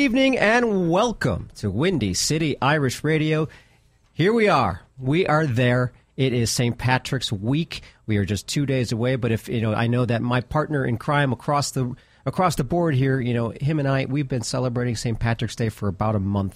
evening and welcome to Windy City Irish Radio. Here we are. We are there. It is St. Patrick's Week. We are just 2 days away, but if I know that my partner in crime across the board here, him and I, we've been celebrating St. Patrick's Day for about a month.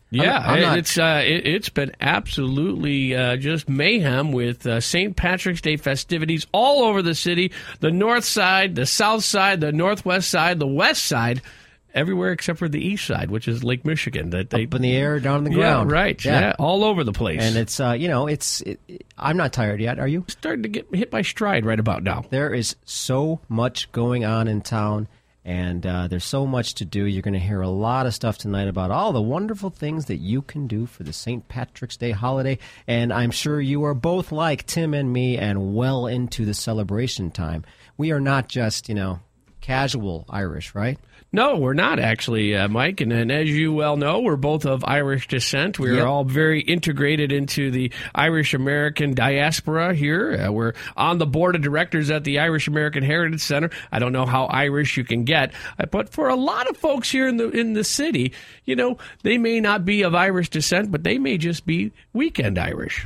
It's been absolutely just mayhem with St. Patrick's Day festivities all over the city, the north side, the south side, the northwest side, the west side, everywhere except for the east side, which is Lake Michigan. That they up in the air, down on the ground. Yeah, right. Yeah, all over the place. And it's, I'm not tired yet. Are you? Starting to get hit by stride right about now. There is so much going on in town. And there's so much to do. You're going to hear a lot of stuff tonight about all the wonderful things that you can do for the St. Patrick's Day holiday. And I'm sure you are both like Tim and me and well into the celebration time. We are not just, casual Irish, right? No, we're not actually, Mike. And as you well know, we're both of Irish descent. We're all very integrated into the Irish-American diaspora here. We're on the board of directors at the Irish-American Heritage Center. I don't know how Irish you can get, but for a lot of folks here in the city, they may not be of Irish descent, but they may just be weekend Irish.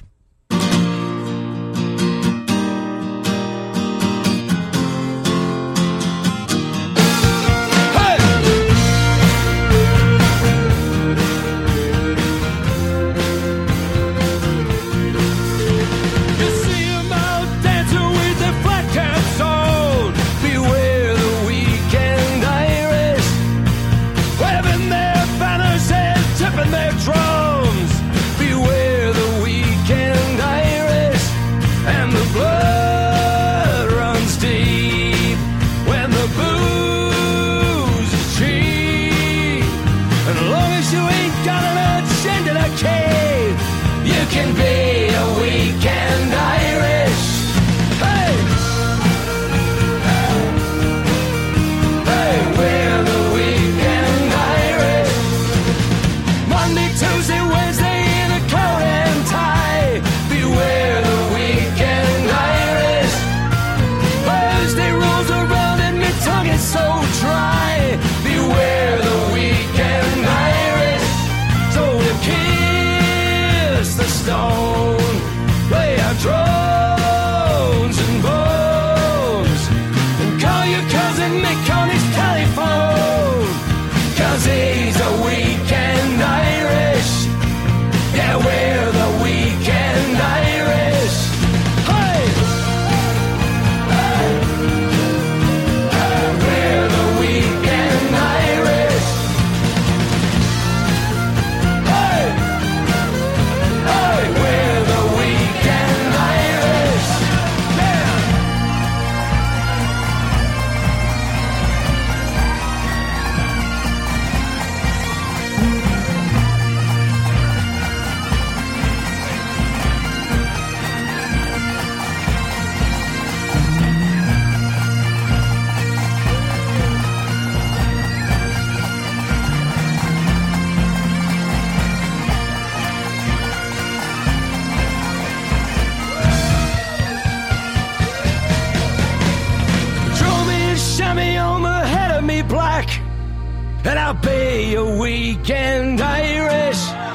And I'll be a weekend Irish.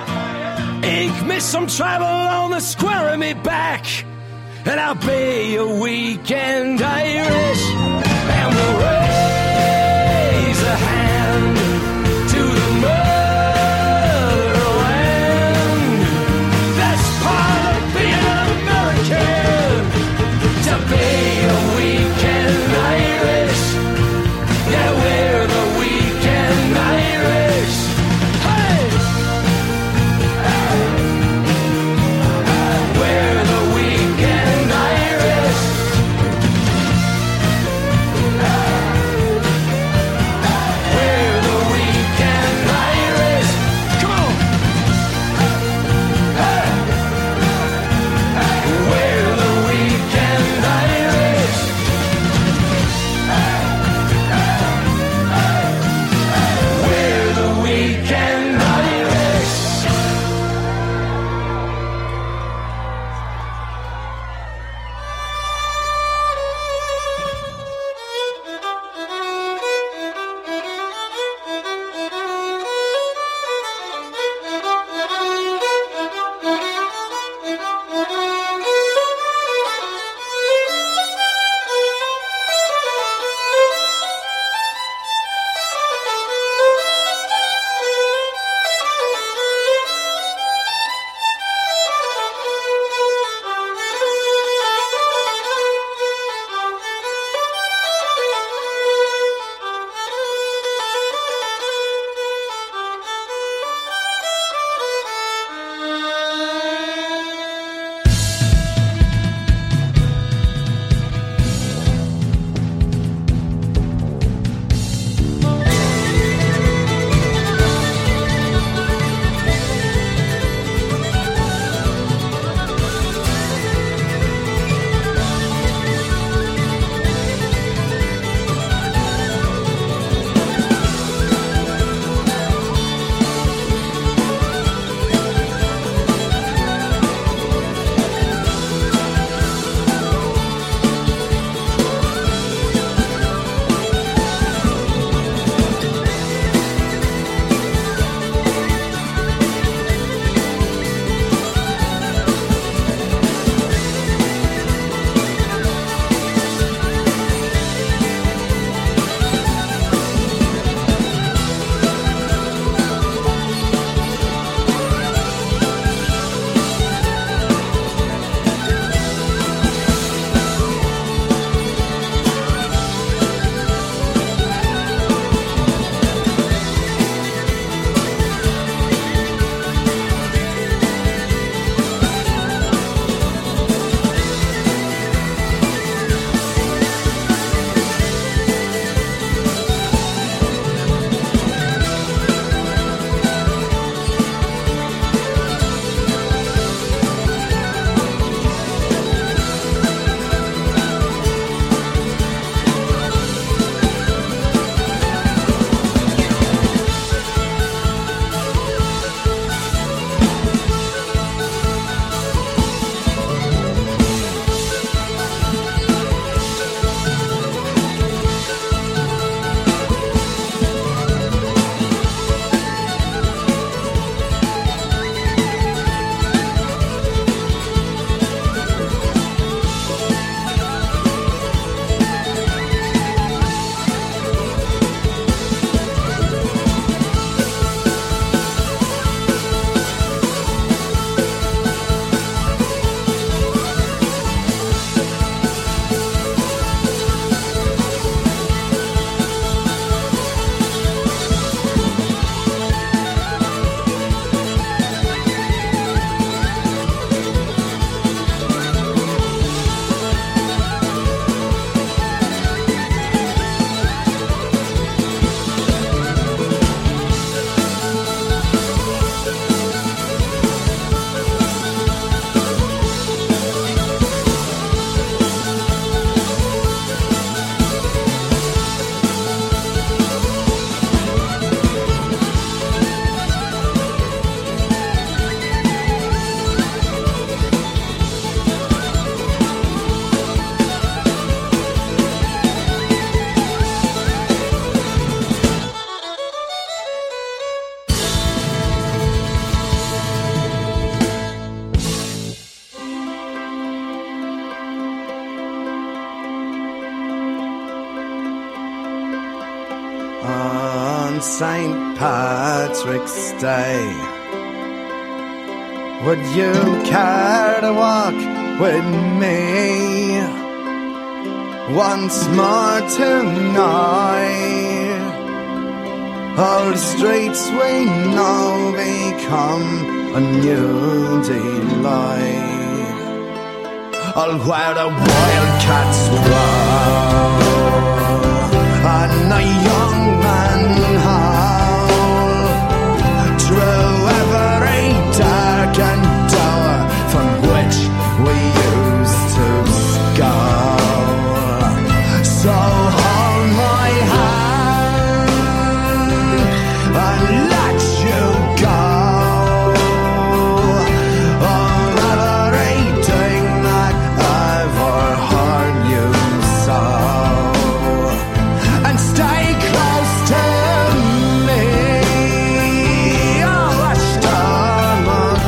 Ink me some travel on the square of me back. And I'll be a weekend Irish. And we'll raise a hand to the motherland. That's part of being an American, to be a weekend Irish. Yeah, we're the weekend Irish. Hey! We're the weekend Irish. St. Patrick's Day. Would you care to walk with me once more tonight? All the streets we know become a new delight. All where the wildcats roar and a young man howl through every darkened door from which we used to scowl. So hold my hand and let you go. On everything that ever hurt you so, and stay close to me. Oh, a storm of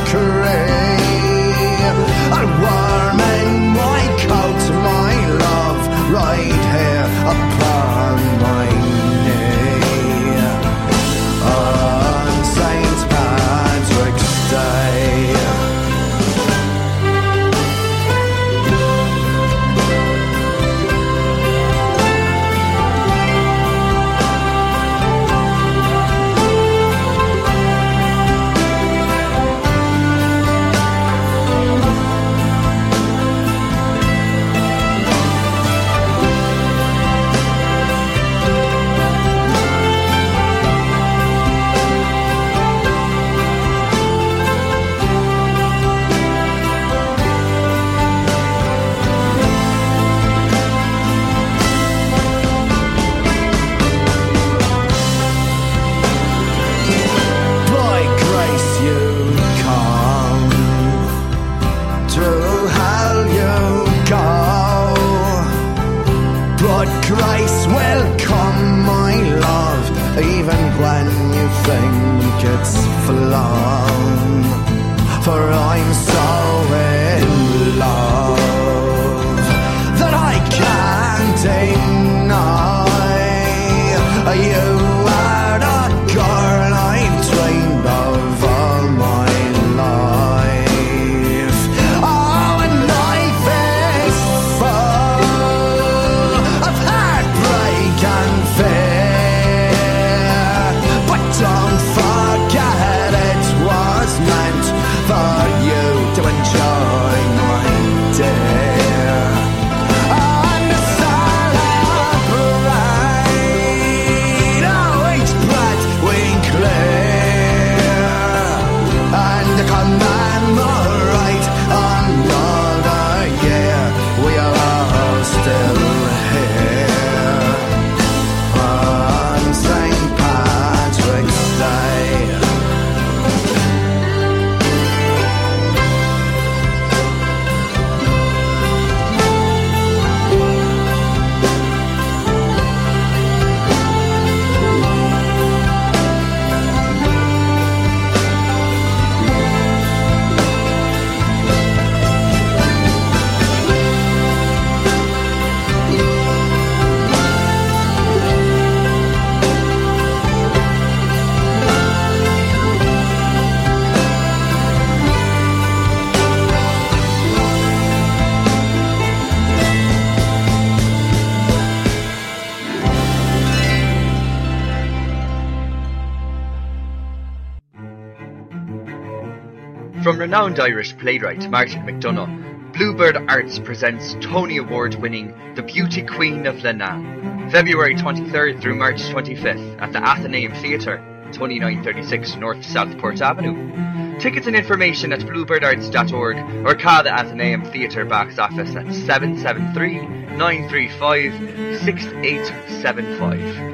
grey, and warm in my coat, my love, right here upon my knee. On St. Patrick's Day. By grace you come, through hell you go, but grace will come, my love, even when you think it's flown. For I'm so in love that I can't deny you are the girl I've dreamed of all my life. Oh, and life is full of heartbreak and fear, but don't forget it was meant for you to enjoy, my dear. And to celebrate, oh, each breath we clear, and to commemorate another year, we are all still here on St. Patrick's Day. From renowned Irish playwright Martin McDonagh, Bluebird Arts presents Tony Award-winning The Beauty Queen of Leenane, February 23rd through March 25th at the Athenaeum Theatre, 2936 North Southport Avenue. Tickets and information at bluebirdarts.org or call the Athenaeum Theatre box office at 773-935-6875.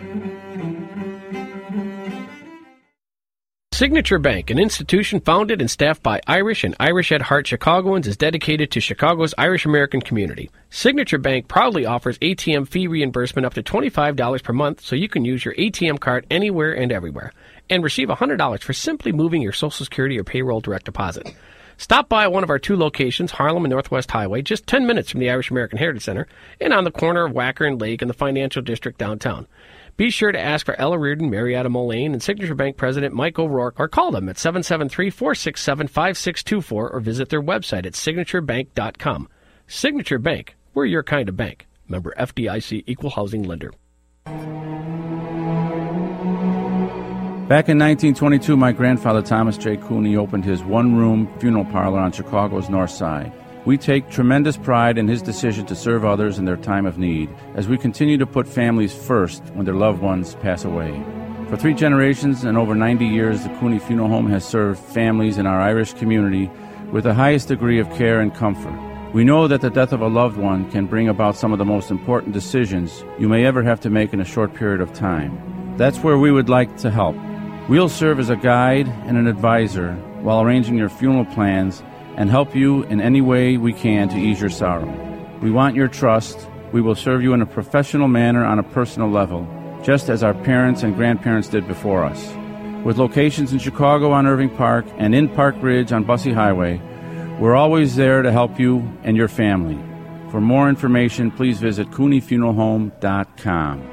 Signature Bank, an institution founded and staffed by Irish and Irish at Heart Chicagoans, is dedicated to Chicago's Irish-American community. Signature Bank proudly offers ATM fee reimbursement up to $25 per month so you can use your ATM card anywhere and everywhere, and receive $100 for simply moving your Social Security or payroll direct deposit. Stop by one of our two locations, Harlem and Northwest Highway, just 10 minutes from the Irish American Heritage Center, and on the corner of Wacker and Lake in the Financial District downtown. be sure to ask for Ella Reardon, Marietta Mullane, and Signature Bank President Mike O'Rourke, or call them at 773-467-5624 or visit their website at signaturebank.com. Signature Bank, we're your kind of bank. Member FDIC, Equal Housing Lender. Back in 1922, my grandfather Thomas J. Cooney opened his one-room funeral parlor on Chicago's North Side. We take tremendous pride in his decision to serve others in their time of need, as we continue to put families first when their loved ones pass away. For 3 generations and over 90 years, the Cooney Funeral Home has served families in our Irish community with the highest degree of care and comfort. We know that the death of a loved one can bring about some of the most important decisions you may ever have to make in a short period of time. That's where we would like to help. We'll serve as a guide and an advisor while arranging your funeral plans and help you in any way we can to ease your sorrow. We want your trust. We will serve you in a professional manner on a personal level, just as our parents and grandparents did before us. With locations in Chicago on Irving Park and in Park Ridge on Bussey Highway, we're always there to help you and your family. For more information, please visit CooneyFuneralHome.com.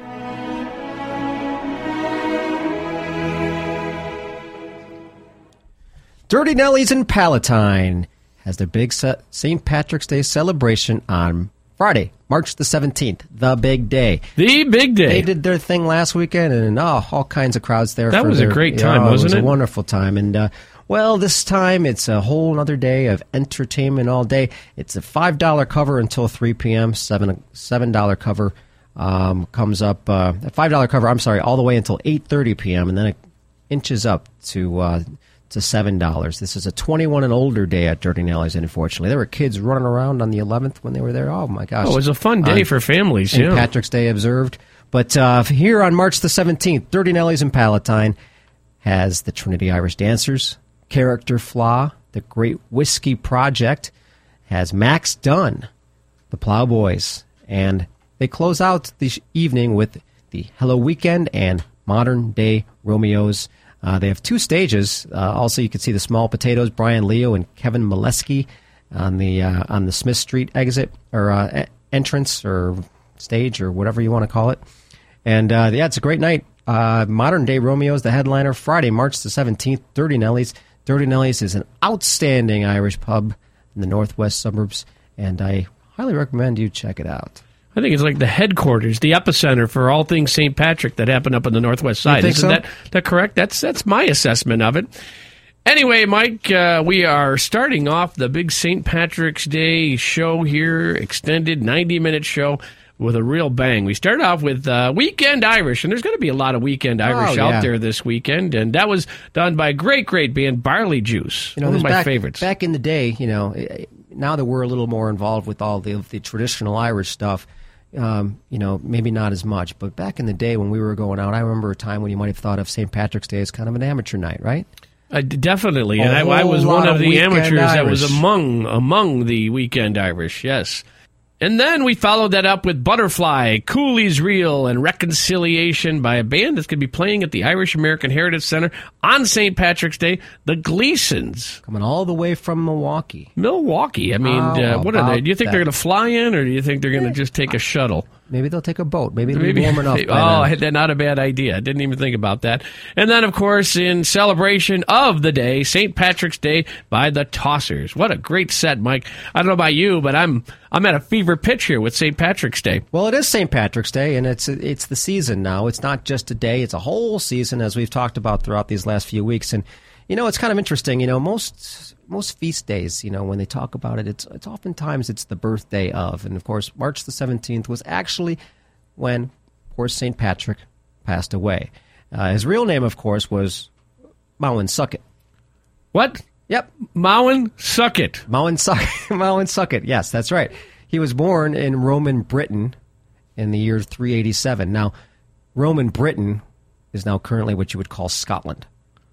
Dirty Nellies in Palatine has their big St. Patrick's Day celebration on Friday, March the 17th, the big day. The big day. They did their thing last weekend, and all kinds of crowds there. That was a great time, wasn't it? It was a wonderful time. And, this time it's a whole other day of entertainment all day. It's a $5 cover until 3 p.m., $7 cover comes up, a $5 cover, all the way until 8:30 p.m., and then it inches up to $7. This is a 21 and older day at Dirty Nellies, and unfortunately, there were kids running around on the 11th when they were there. Oh my gosh! Oh, it was a fun day for families. St. Patrick's Day observed, but here on March the 17th, Dirty Nellies in Palatine has the Trinity Irish Dancers, Character Flaw, the Great Whiskey Project, has Max Dunn, the Plowboys, and they close out the evening with the Hello Weekend and Modern Day Romeos. They have 2 stages. Also, you can see the Small Potatoes, Brian Leo and Kevin Molesky on the Smith Street exit or entrance or stage or whatever you want to call it. And it's a great night. Modern Day Romeos, the headliner, Friday, March the 17th. Dirty Nellies. Dirty Nellies is an outstanding Irish pub in the northwest suburbs, and I highly recommend you check it out. I think it's like the headquarters, the epicenter for all things St. Patrick that happened up on the northwest side. Isn't that correct? That's my assessment of it. Anyway, Mike, we are starting off the big St. Patrick's Day show here, extended 90-minute show with a real bang. We started off with Weekend Irish, and there's going to be a lot of Weekend Irish out there this weekend, and that was done by a great band, Barley Juice, one of my favorites. Back in the day, now that we're a little more involved with all the traditional Irish stuff, maybe not as much, but back in the day when we were going out, I remember a time when you might have thought of St. Patrick's Day as kind of an amateur night, right? Definitely, and I was one of the amateurs that was among the Weekend Irish, yes. And then we followed that up with Butterfly, Cooley's Reel, and Reconciliation by a band that's going to be playing at the Irish American Heritage Center on St. Patrick's Day, the Gleasons. Coming all the way from Milwaukee. I mean, what are they? Do you think they're going to fly in, or do you think they're going to just take a shuttle? Maybe they'll take a boat. Maybe it'll be warm enough. That's not a bad idea. I didn't even think about that. And then, of course, in celebration of the day, St. Patrick's Day by the Tossers. What a great set, Mike. I don't know about you, but I'm at a fever pitch here with St. Patrick's Day. Well, it is St. Patrick's Day, and it's the season now. It's not just a day. It's a whole season, as we've talked about throughout these last few weeks. And, it's kind of interesting. Most feast days, when they talk about it, it's oftentimes it's the birthday of. And, of course, March the 17th was actually when poor St. Patrick passed away. His real name, of course, was Mowen Suckett. What? Yep. Mowen Suckett. Mowen Suckett. Yes, that's right. He was born in Roman Britain in the year 387. Now, Roman Britain is now currently what you would call Scotland.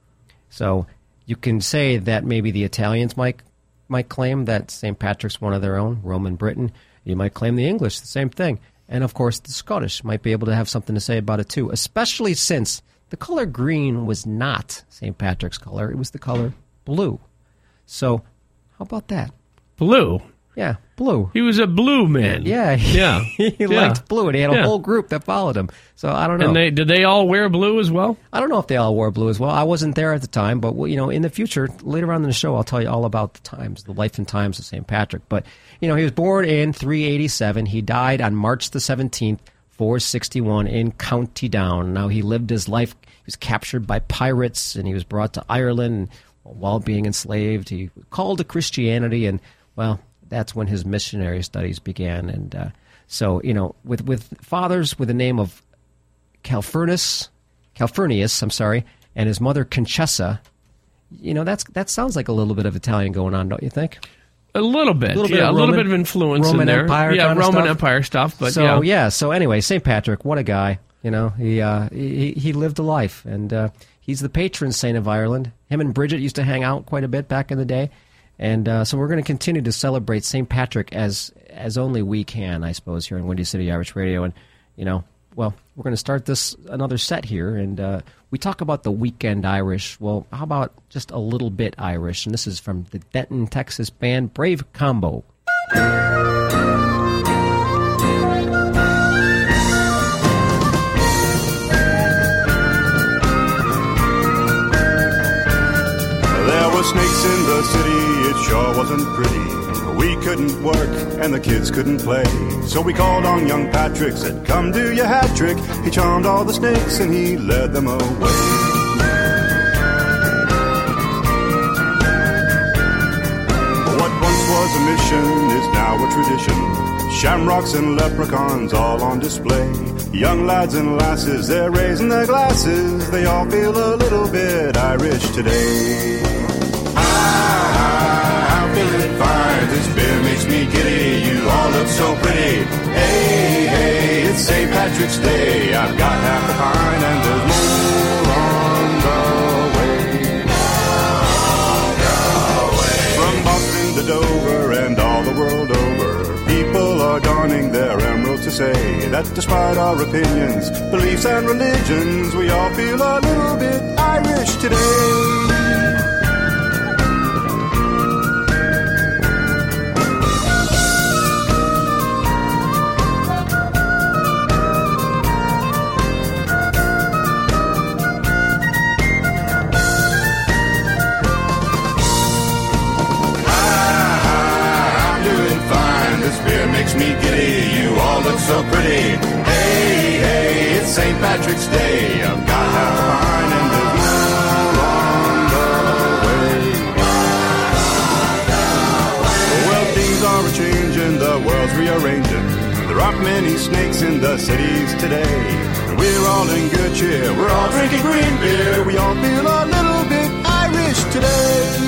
So you can say that maybe the Italians might claim that St. Patrick's one of their own, Roman Britain. You might claim the English, the same thing. And, of course, the Scottish might be able to have something to say about it, too, especially since the color green was not St. Patrick's color. It was the color blue. So how about that? Blue? Yeah, blue. He was a blue man. Yeah, he liked blue, and he had a whole group that followed him. So I don't know. And did they all wear blue as well? I don't know if they all wore blue as well. I wasn't there at the time, but in the future, later on in the show, I'll tell you all about the life and times of St. Patrick. But he was born in 387. He died on March the 17th, 461, in County Down. Now he lived his life. He was captured by pirates, and he was brought to Ireland. While being enslaved, he was called to Christianity, and that's when his missionary studies began. And so, with fathers with the name of Calphurnius, and his mother Conchessa, that sounds like a little bit of Italian going on, don't you think? A little bit, a little bit of influence Roman in there. Empire, Roman Empire stuff. But so anyway, St. Patrick, what a guy! He lived a life, and he's the patron saint of Ireland. Him and Bridget used to hang out quite a bit back in the day. And so we're going to continue to celebrate St. Patrick as only we can, I suppose, here on Windy City Irish Radio. And, we're going to start another set here. And we talk about the weekend Irish. Well, how about just a little bit Irish? And this is from the Denton, Texas band Brave Combo. Snakes in the city, it sure wasn't pretty. We couldn't work and the kids couldn't play. So we called on young Patrick, said, come do your hat trick. He charmed all the snakes and he led them away. What once was a mission is now a tradition. Shamrocks and leprechauns all on display. Young lads and lasses, they're raising their glasses. They all feel a little bit Irish today. I'm feeling fine, this beer makes me giddy. You all look so pretty. Hey, hey, it's St. Patrick's Day. I've got half a pint and there's more on the way. From Boston to Dover and all the world over, people are donning their emerald to say that despite our opinions, beliefs and religions, we all feel a little bit Irish today. Makes me giddy, you all look so pretty. Hey, hey, it's St. Patrick's Day. I've got half a pint and there's more on the way. Well, things are a-changing, the world's rearranging. There aren't many snakes in the cities today. We're all in good cheer, we're all drinking green beer. We all feel a little bit Irish today.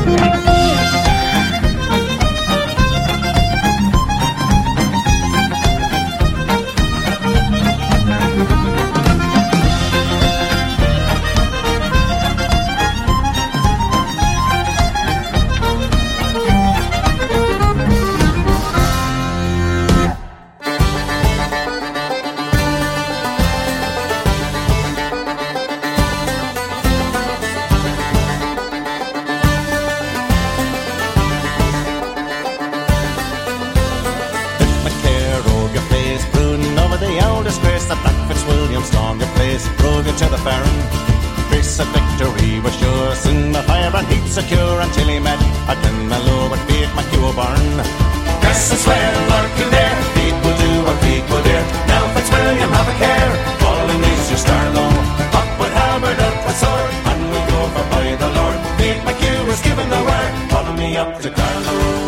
Secure until he met a Dunmallow at Beat McEwen. Curse and swear, lurking there, feet will do what feet will dare. Now Fitzwilliam, have a care, falling is your star low. Up with halberd, up with sword, and we go for by the Lord. Beat McEwen has given the word, follow me up to Carlow.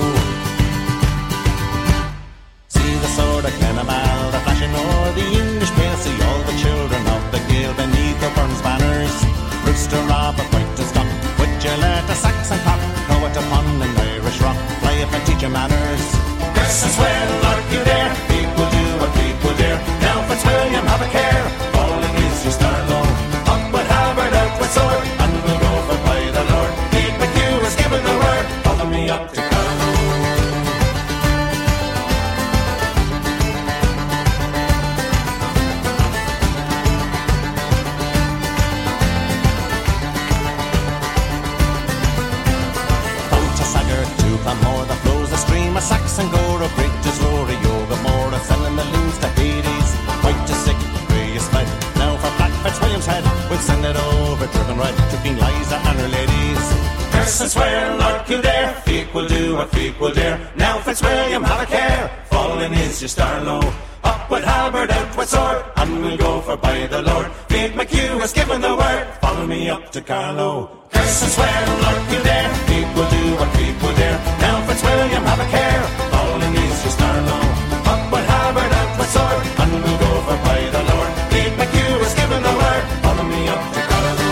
See the sword of Glenamal, the flashing o'er the English pale. See all the children of the Gael beneath the Burns banners. Rooster Robert, white and stock, you let a Saxon cock throw it upon an Irish rock, fly up and teach you manners. Curse and swear, lurk you there, people do what people dare. Now Fitzwilliam, have a care, falling is your star low. Up with halberd, out with sword, and we'll go for by the Lord. Pete McHugh has given the word, follow me up to Carlow. More that flows a stream of Saxon gore, of great as Rory, Yoga more, a selling the loons to Hades. White is sick, grey is fled. Now for Black Fitzwilliam's head, we'll send it over, driven right to Queen Liza and her ladies. Curse and swear, Lord Kildare, feet will do what feet will dare. Now Fitzwilliam, have a care, falling is your star low. Up with halberd, out with sword, and we'll go for by the Lord. Pete McHugh has given the word, follow me up to Carlow. Curse and swear, Lord Kildare, feet will do what feet will dare. Now Fitzwilliam, have a care, falling is your star low. Up with halberd, out with sword, and we'll go for by the Lord. Pete McHugh has given the word, follow me up to Carlow.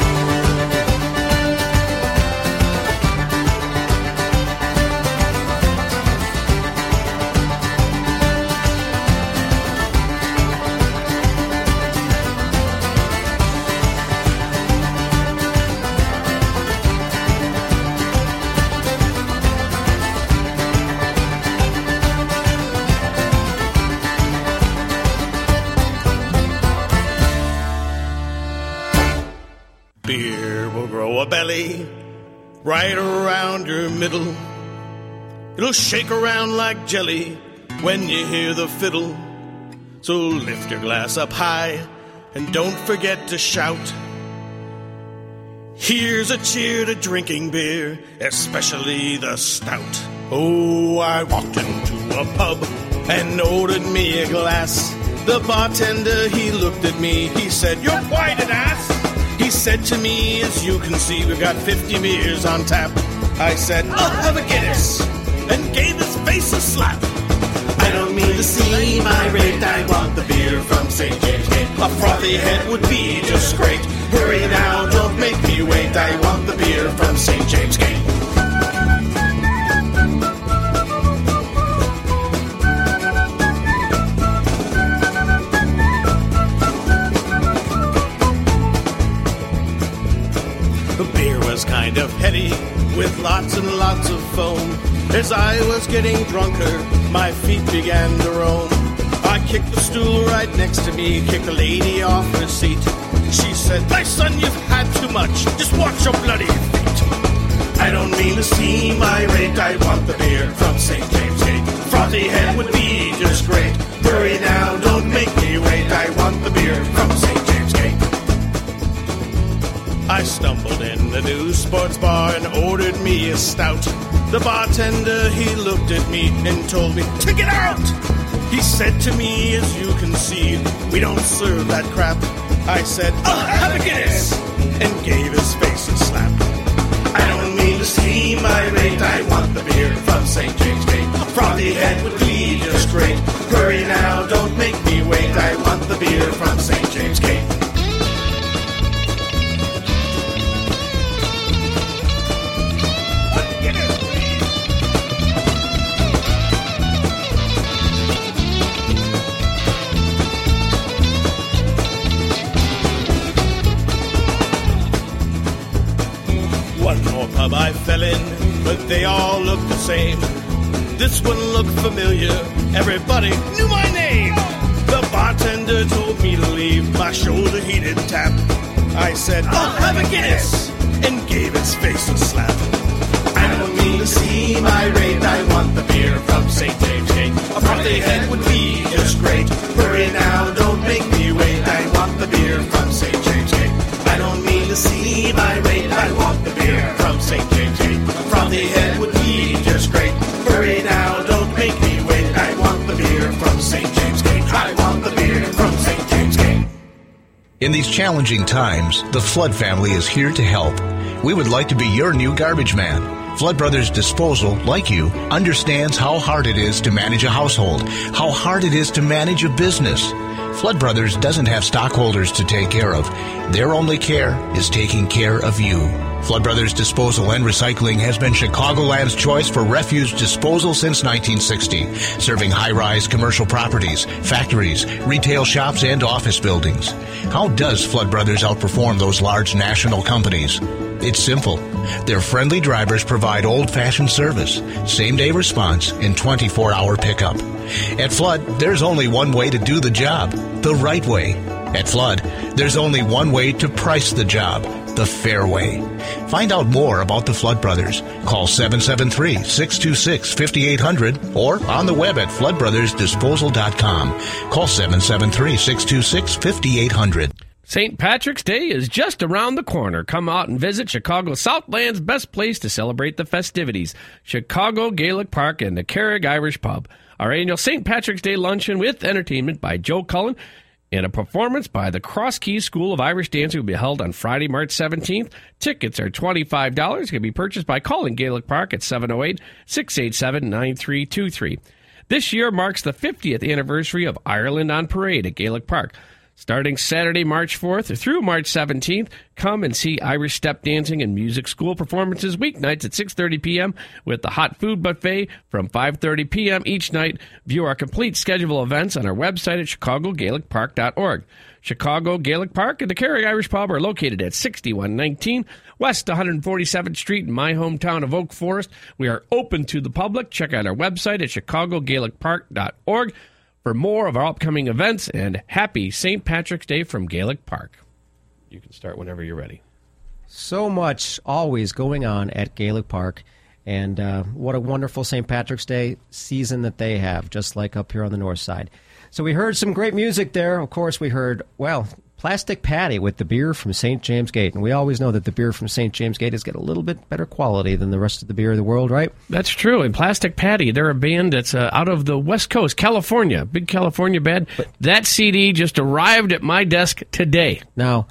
Beer will grow a belly right around your middle. It'll shake around like jelly when you hear the fiddle. So lift your glass up high and don't forget to shout. Here's a cheer to drinking beer, especially the stout. Oh, I walked into a pub and ordered me a glass. The bartender, he looked at me, he said, "You're quite an ass." He said to me, "As you can see, we've got 50 beers on tap." I said, "I'll have a Guinness," and gave his face a slap. I don't mean to see my rate, I want the beer from St. James Gate. A frothy head would be just great. Hurry now, don't make me wait, I want the beer from St. James Gate. The beer was kind of heady, with lots and lots of foam. As I was getting drunker, my feet began to roam. I kicked the stool right next to me, kicked the lady off her seat. She said, "My son, you've had too much, just watch your bloody feet." I don't mean to seem irate, I want the beer from St. James Gate. Frothy head would be just great. Hurry now, don't make me wait, I want the beer from St. James Gate. I stumbled in the new sports bar and ordered me a stout. The bartender, he looked at me and told me, "Take it out!" He said to me, "As you can see, we don't serve that crap." I said, "I'll have a Guinness," and gave his face a slap. I don't mean to seem irate, I want the beer from St. James Gate. A frothy head would be just great. Hurry now, don't make me wait, I want the beer from St. James Gate. they all looked the same. This one looked familiar, everybody knew my name. The bartender told me to leave, my shoulder he did tap. I said, I'll have a Guinness, and gave his face a slap. I don't mean to seem irate, I want the beer from St. James Gate. A frothy head would be just great. Hurry now, don't make me wait, I want the beer from St. James Gate. I don't mean to seem irate, I want the beer from St. James Gate. A frothy head would be just great. Hurry now, don't make me wait, I want the beer from St. James Gate. I want the beer from St. James Gate. In these challenging times, the Flood family is here to help. We would like to be your new garbage man. Flood Brothers Disposal, like you, understands how hard it is to manage a household, how hard it is to manage a business. Flood Brothers doesn't have stockholders to take care of. Their only care is taking care of you. Flood Brothers Disposal and Recycling has been Chicagoland's choice for refuse disposal since 1960, serving high-rise commercial properties, factories, retail shops, and office buildings. How does Flood Brothers outperform those large national companies? It's simple. Their friendly drivers provide old-fashioned service, same-day response, and 24-hour pickup. At Flood, there's only one way to do the job, the right way. At Flood, there's only one way to price the job, the fair way. Find out more about the Flood Brothers. Call 773-626-5800 or on the web at floodbrothersdisposal.com. Call 773-626-5800. St. Patrick's Day is just around the corner. Come out and visit Chicago Southland's best place to celebrate the festivities, Chicago Gaelic Park and the Carrig Irish Pub. Our annual St. Patrick's Day luncheon with entertainment by Joe Cullen and a performance by the Cross Keys School of Irish Dancing will be held on Friday, March 17th. Tickets are $25. Can be purchased by calling Gaelic Park at 708-687-9323. This year marks the 50th anniversary of Ireland on Parade at Gaelic Park. Starting Saturday, March 4th through March 17th, come and see Irish step dancing and music school performances weeknights at 6:30 p.m. with the hot food buffet from 5:30 p.m. each night. View our complete schedule of events on our website at chicagogaelicpark.org. Chicago Gaelic Park and the Carrig Irish Pub are located at 6119 West 147th Street in my hometown of Oak Forest. We are open to the public. Check out our website at chicagogaelicpark.org. for more of our upcoming events, and happy St. Patrick's Day from Gaelic Park. You can start whenever you're ready. So much always going on at Gaelic Park, and what a wonderful St. Patrick's Day season that they have, just like up here on the north side. So we heard some great music there. Of course, we heard, well, Plastic Patty with the beer from St. James Gate. And we always know that the beer from St. James Gate has got a little bit better quality than the rest of the beer of the world, right? That's true. And Plastic Patty, they're a band that's out of the West Coast, California. Big California band. But that CD just arrived at my desk today. Now,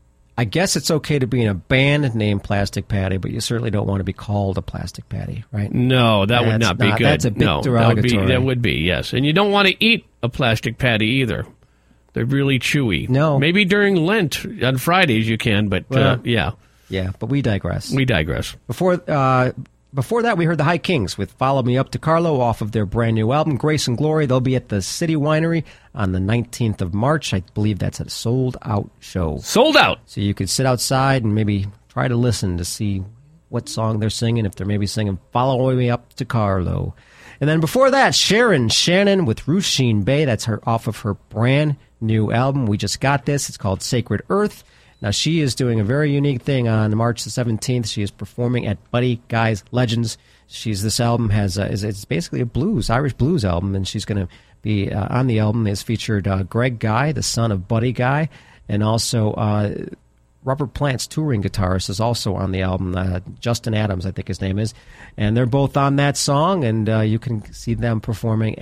I guess it's okay to be in a band named Plastic Patty, but you certainly don't want to be called a Plastic Patty, right? No, that would not be good. That's a bit derogatory. That would be, yes. And you don't want to eat a Plastic Patty either. They're really chewy. No. Maybe during Lent on Fridays you can, but yeah. Yeah, but we digress. We digress. Before that, we heard the High Kings with Follow Me Up to Carlo off of their brand new album, Grace and Glory. They'll be at the City Winery on the 19th of March. I believe that's a sold-out show. Sold out! So you could sit outside and maybe try to listen to see what song they're singing, if they're maybe singing Follow Me Up to Carlo. And then before that, Sharon Shannon with Rusheen Bay. That's her off of her brand new album. We just got this. It's called Sacred Earth. Now, she is doing a very unique thing on March the 17th. She is performing at Buddy Guy's Legends. This album it's basically a Irish blues album, and she's going to be on the album is featured Greg Guy, the son of Buddy Guy, and also Robert Plant's touring guitarist is also on the album. Justin Adams, I think his name is. And they're both on that song, and you can see them performing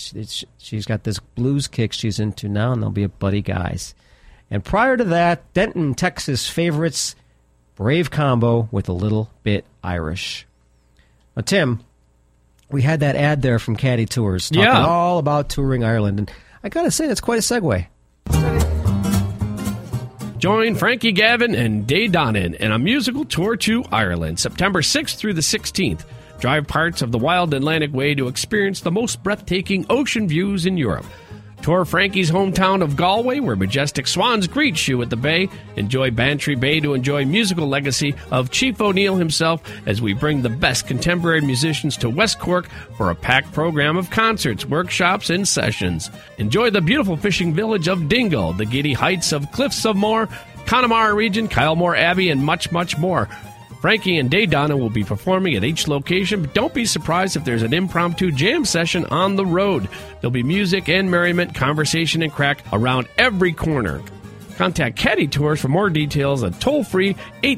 she's got this blues kick she's into now, and they'll be at Buddy Guy's. And prior to that, Denton, Texas favorites, Brave Combo with A Little Bit Irish. Now, Tim, we had that ad there from Caddy Tours talking all about touring Ireland, and I got to say, that's quite a segue. Join Frankie Gavin and Day Donnan in a musical tour to Ireland, September 6th through the 16th. Drive parts of the Wild Atlantic Way to experience the most breathtaking ocean views in Europe. Tour Frankie's hometown of Galway, where majestic swans greet you at the bay. Enjoy Bantry Bay to enjoy musical legacy of Chief O'Neill himself as we bring the best contemporary musicians to West Cork for a packed program of concerts, workshops, and sessions. Enjoy the beautiful fishing village of Dingle, the giddy heights of Cliffs of Moher, Connemara region, Kylemore Abbey, and much, much more. Frankie and Daydonna will be performing at each location, but don't be surprised if there's an impromptu jam session on the road. There'll be music and merriment, conversation and crack around every corner. Contact Caddy Tours for more details at toll-free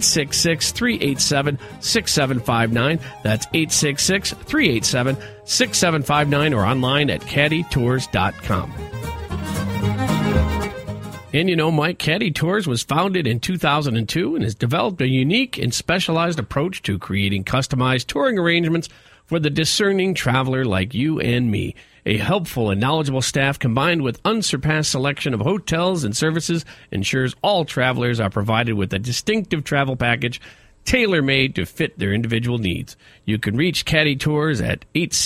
866-387-6759. That's 866-387-6759 or online at caddytours.com. And you know, Mike, Caddy Tours was founded in 2002 and has developed a unique and specialized approach to creating customized touring arrangements for the discerning traveler like you and me. A helpful and knowledgeable staff combined with unsurpassed selection of hotels and services ensures all travelers are provided with a distinctive travel package tailor-made to fit their individual needs. You can reach Caddy Tours at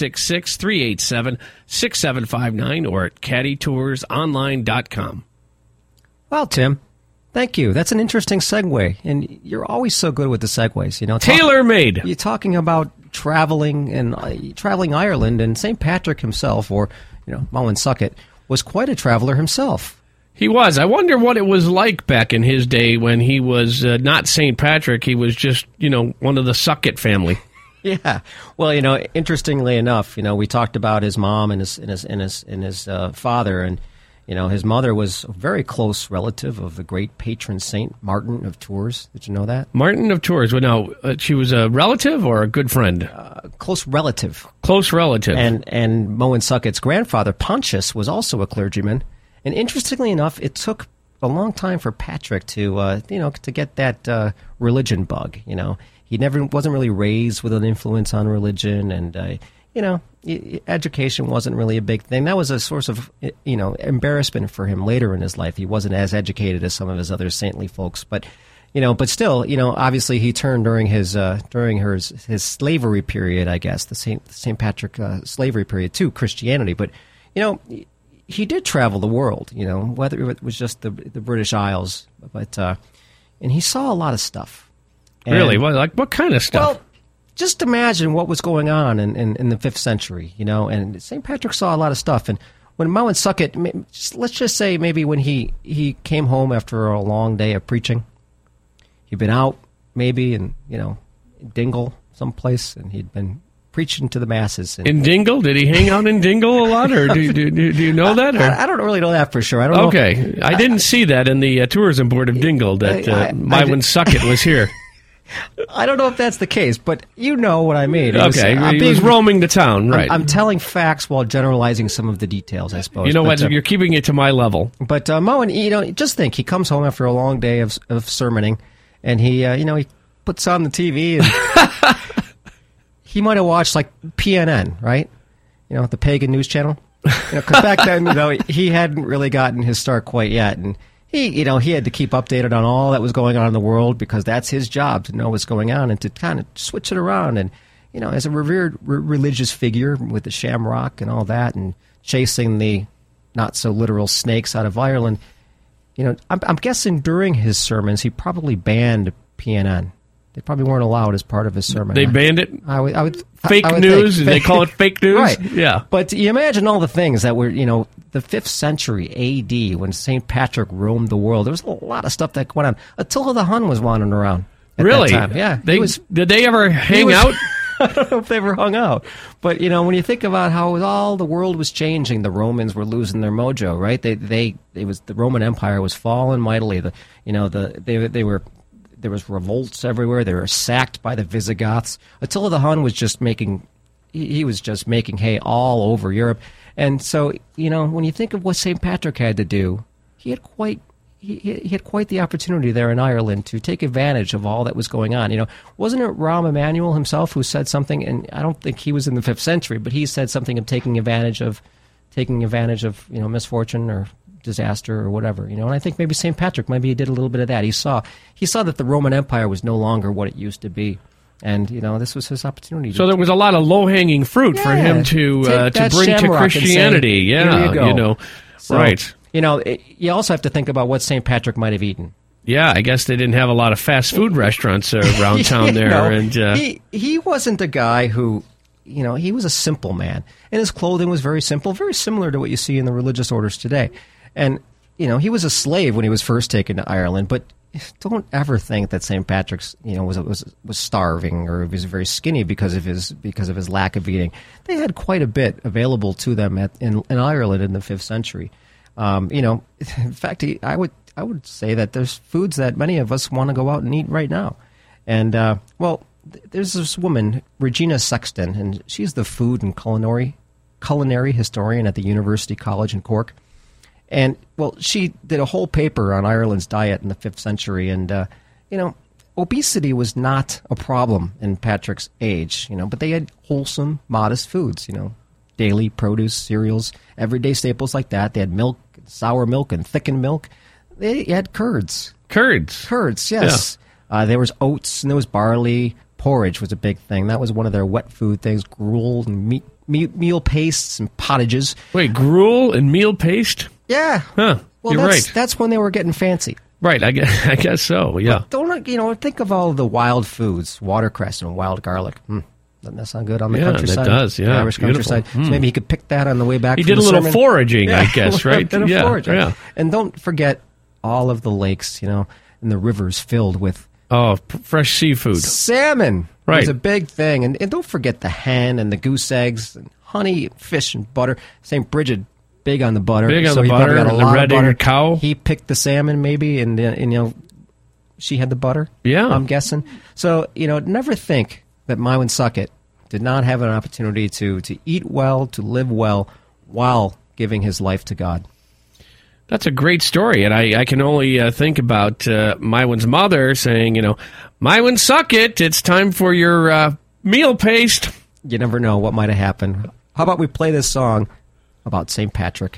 866-387-6759 or at caddytoursonline.com. Well, Tim, thank you. That's an interesting segue, and you're always so good with the segues. You know, tailor-made. You're talking about traveling and traveling Ireland, and St. Patrick himself, or Moen Suckett, was quite a traveler himself. He was. I wonder what it was like back in his day when he was not St. Patrick. He was just one of the Suckett family. Yeah. Well, interestingly enough, we talked about his mom and his father, and his mother was a very close relative of the great patron Saint Martin of Tours. Did you know that? Martin of Tours. Well, now, she was a relative or a good friend? Close relative. Close relative. And Moen Suckett's grandfather, Pontius, was also a clergyman. And interestingly enough, it took a long time for Patrick to get that religion bug. He wasn't really raised with an influence on religion, and education wasn't really a big thing. That was a source of, embarrassment for him later in his life. He wasn't as educated as some of his other saintly folks, but still, obviously he turned during his slavery period, I guess, the St. Patrick slavery period to Christianity. But, he did travel the world, whether it was just the British Isles, but, and he saw a lot of stuff. And, really? What kind of stuff? Well, just imagine what was going on in the 5th century, and St. Patrick saw a lot of stuff. And when Moen Suckett, let's just say maybe when he came home after a long day of preaching, he'd been out maybe in, Dingle someplace, and he'd been preaching to the masses. And, in Dingle? Did he hang out in Dingle a lot, or do you know that? Or? I don't really know that for sure. I don't know. Okay. I didn't see that in the tourism board of Dingle that Moen Suckett was here. I don't know if that's the case, but you know what I mean. He was roaming the town, right. I'm telling facts while generalizing some of the details, I suppose. You know what? You're keeping it to my level. But Moen, just think, he comes home after a long day of sermoning, and he puts on the TV, and he might have watched, PNN, right? The pagan news channel. Because back then, he hadn't really gotten his start quite yet, and he had to keep updated on all that was going on in the world, because that's his job, to know what's going on and to kind of switch it around. And, as a revered religious figure with the shamrock and all that, and chasing the not so literal snakes out of Ireland, I'm guessing during his sermons he probably banned PNN. They probably weren't allowed as part of his sermon. They banned it? I would fake news? They call it fake news? Right. Yeah. But you imagine all the things that were, the 5th century A.D., when St. Patrick roamed the world. There was a lot of stuff that went on. Attila the Hun was wandering around at really? that time. Yeah. Did they ever hang out? I don't know if they ever hung out. But, when you think about how all the world was changing, the Romans were losing their mojo, right? The Roman Empire was falling mightily. There was revolts everywhere. They were sacked by the Visigoths. Attila the Hun was just making hay all over Europe. And so, when you think of what St. Patrick had to do, he had quite the opportunity there in Ireland to take advantage of all that was going on. Wasn't it Rahm Emanuel himself who said something? And I don't think he was in the 5th century, but he said something of taking advantage of misfortune or disaster or whatever, and I think maybe St. Patrick, maybe he did a little bit of that. He saw that the Roman Empire was no longer what it used to be. And, this was his opportunity. So there was a lot of low-hanging fruit for him to bring to Christianity. Here you go. So, right. You also have to think about what St. Patrick might have eaten. Yeah, I guess they didn't have a lot of fast food restaurants around town there. And he wasn't a guy who, he was a simple man. And his clothing was very simple, very similar to what you see in the religious orders today. And, he was a slave when he was first taken to Ireland, but don't ever think that St. Patrick's, was starving or was very skinny because of his lack of eating. They had quite a bit available to them in Ireland in the 5th century. In fact, I would say that there's foods that many of us want to go out and eat right now. And there's this woman, Regina Sexton, and she's the food and culinary historian at the University College in Cork. And, she did a whole paper on Ireland's diet in the 5th century. And, obesity was not a problem in Patrick's age, but they had wholesome, modest foods, daily produce, cereals, everyday staples like that. They had milk, sour milk, and thickened milk. They had curds. Curds, yes. Yeah. There was oats and there was barley. Porridge was a big thing. That was one of their wet food things. Gruel and meal pastes and pottages. Wait, gruel and meal paste? Yeah. Huh. Well, You're right. That's when they were getting fancy. Right, I guess so, yeah. But don't, think of all the wild foods, watercress and wild garlic. Doesn't that sound good on the countryside? Yeah, that does, yeah. Irish countryside. So maybe he could pick that on the way back. He did a little foraging, I guess, right? Foraging. Yeah. And don't forget all of the lakes, and the rivers filled with fresh seafood. Salmon was a big thing. And don't forget the hen and the goose eggs and honey, fish, and butter. St. Bridget, big on the butter. Big on the butter, got a the lot red of butter. cow. He picked the salmon maybe, and she had the butter. Yeah. I'm guessing. So, never think that Mywin Suckett did not have an opportunity to eat well, to live well, while giving his life to God. That's a great story, and I can only think about Mywin's mother saying, Mywin Suckett, it's time for your meal paste. You never know what might have happened. How about we play this song about St. Patrick?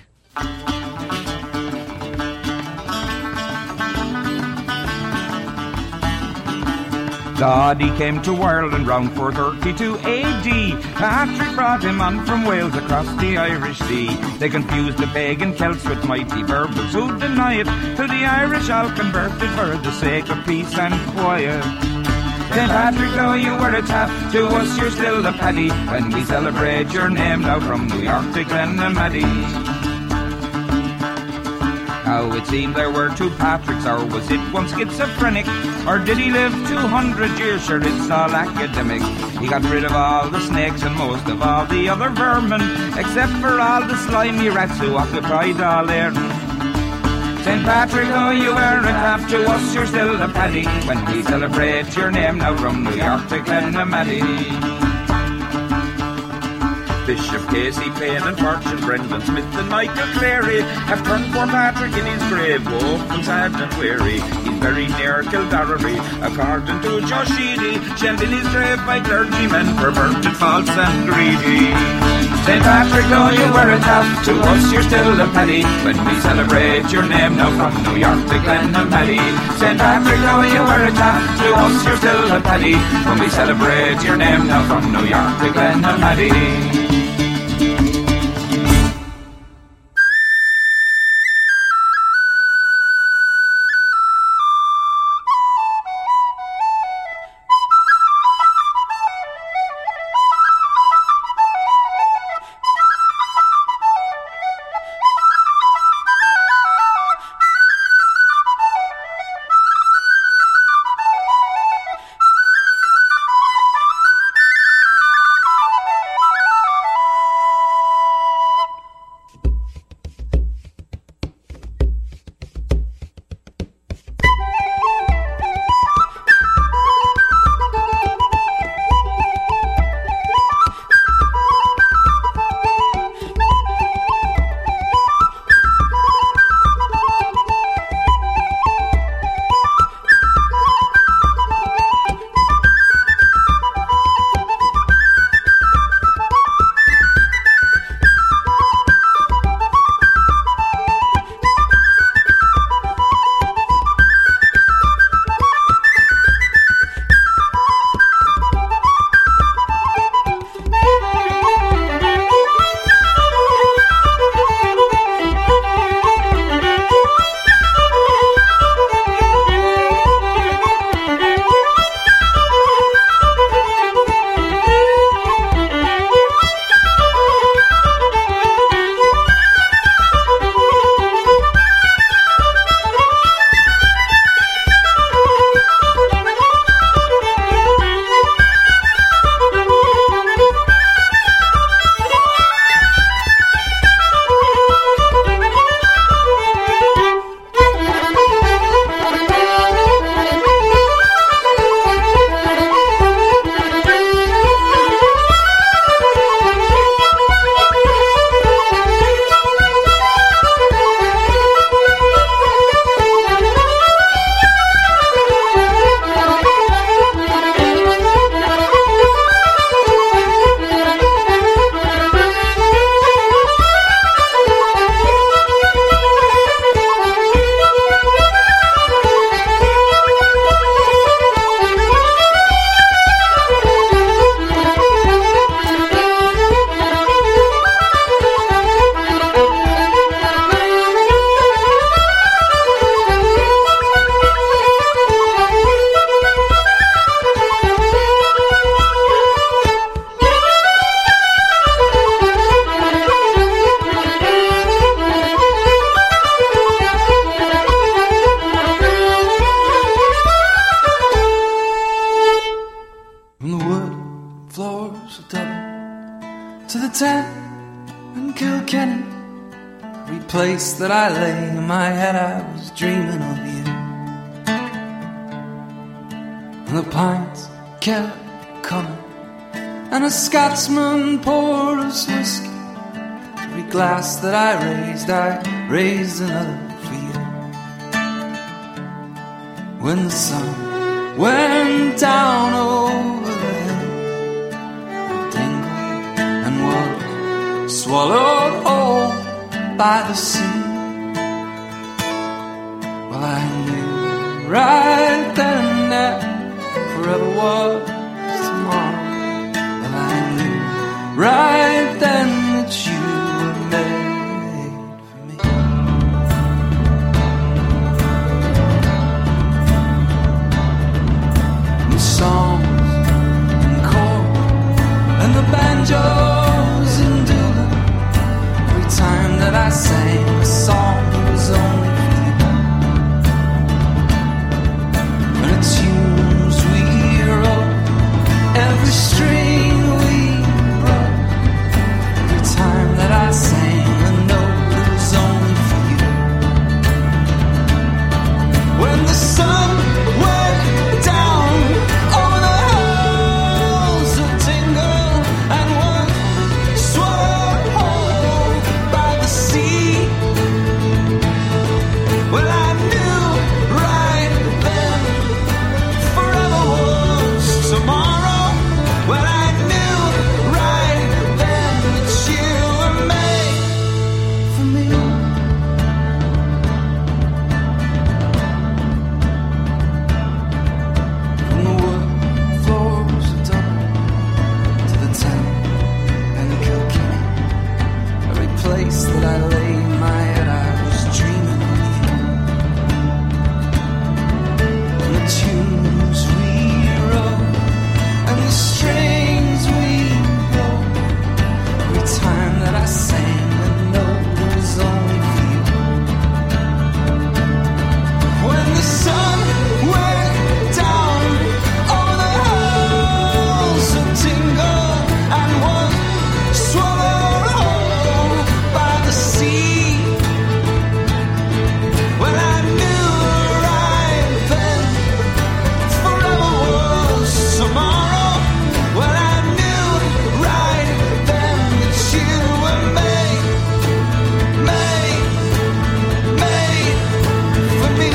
God, he came to Ireland round 432 AD. Patrick brought him on from Wales across the Irish Sea. They confused the pagan Celts with mighty verbals who deny it, till the Irish all converted for the sake of peace and quiet. St. Patrick, though you were a taff, to us you're still a paddy, when we celebrate your name now from New York to Glenamaddy. Now it seemed there were two Patricks, or was it one schizophrenic? Or did he live 200 years? Sure, it's all academic. He got rid of all the snakes and most of all the other vermin, except for all the slimy rats who occupied all air. St. Patrick, though you were a taff, to us you're still a paddy, when we celebrate your name now from New York to Glenamaddy. Bishop Casey, Payne and Fortune, Brendan Smith and Michael Clary have turned poor Patrick in his grave, woeful, sad and weary. He's buried near Kildare, according to Joe Sheedy, shelled in his grave by clergymen, perverted, false and greedy. St. Patrick, though you were a taff, to us you're still a paddy, when we celebrate your name now from New York to Glenamaddy. St. Patrick, though you were a taff, to us you're still a paddy, when we celebrate your name now from New York to Glenamaddy. a double to the tent and Kilkenny. Every place that I lay in my head, I was dreaming of you. And the pints kept coming, and a Scotsman poured us whiskey. Every glass that I raised another for you. When the sun went down over the hill, I dingled and was swallowed whole by the sea. Well, I knew right then that forever was tomorrow. Well, I knew right then that you were made for me. The songs in chord and the banjos in Doolin. Every time that I sang a song, it was only for you. And the tunes we wrote, every string we broke. Every time that I sang a note, it was only for you. When the sun went down over the hills of Dingle and was swallowed whole by the sea, well, I knew right then forever was tomorrow. Well, I knew right then that you were made for me. From the wood floors of Dublin to the town and the Kilkenny, every place that I lay my head, I was dreaming of you. And the tunes we wrote and the strings we broke. Every time that I sang a note, it was only for you. When the sun went down over the hills of Dingle and was swallowed whole by the sea, well, I knew right then forever was tomorrow. Well, I knew right then that you were made for me.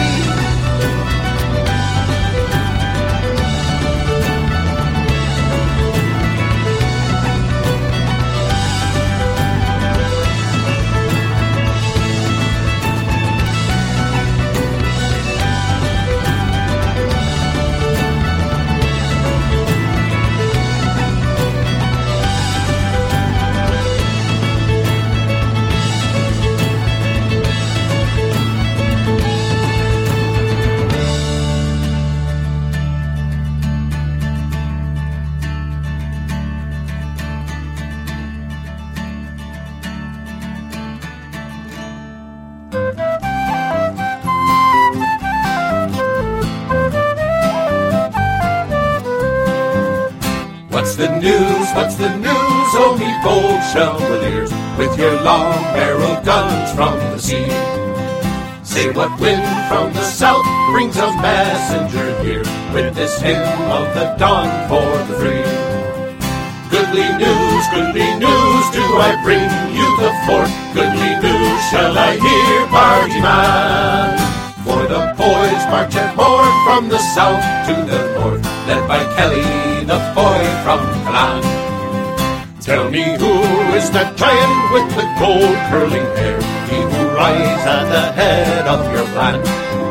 What's the news? What's the news? Oh, me bold Chevaliers, with your long-barreled guns from the sea. Say what wind from the south brings a messenger here, with this hymn of the dawn for the free. Goodly news, do I bring you the fort? Goodly news shall I hear, party man. For the boys march at morn from the south to the north, led by Kelly, the boy from Calan. Tell me who is that giant with the gold curling hair, he who rides at the head of your plan?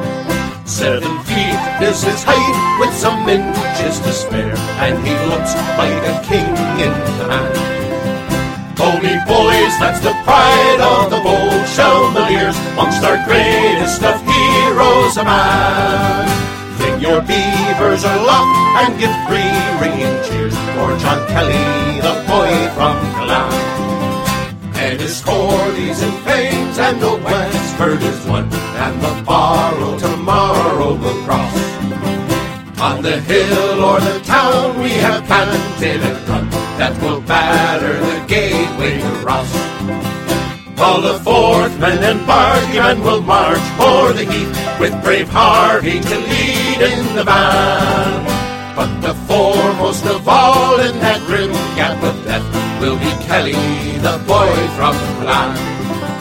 7 feet is his height with some inches to spare, and he looks like a king in command. Oh, me boys, that's the pride of the bold Chevaliers, amongst our greatest of heroes a man. Fling your beavers aloft and give 3 ringing cheers for John Kelly, the boy from Calan. And his cordies in flames, and the Wexford is won, and the Barrow tomorrow will cross. On the hill or the town we have planted and run, that will batter the gateway to Ross. All the fourth men and bargemen will march o'er the heath with brave Harvey to lead in the van. But the foremost of all in that grim gap of death will be Kelly, the boy from Clan.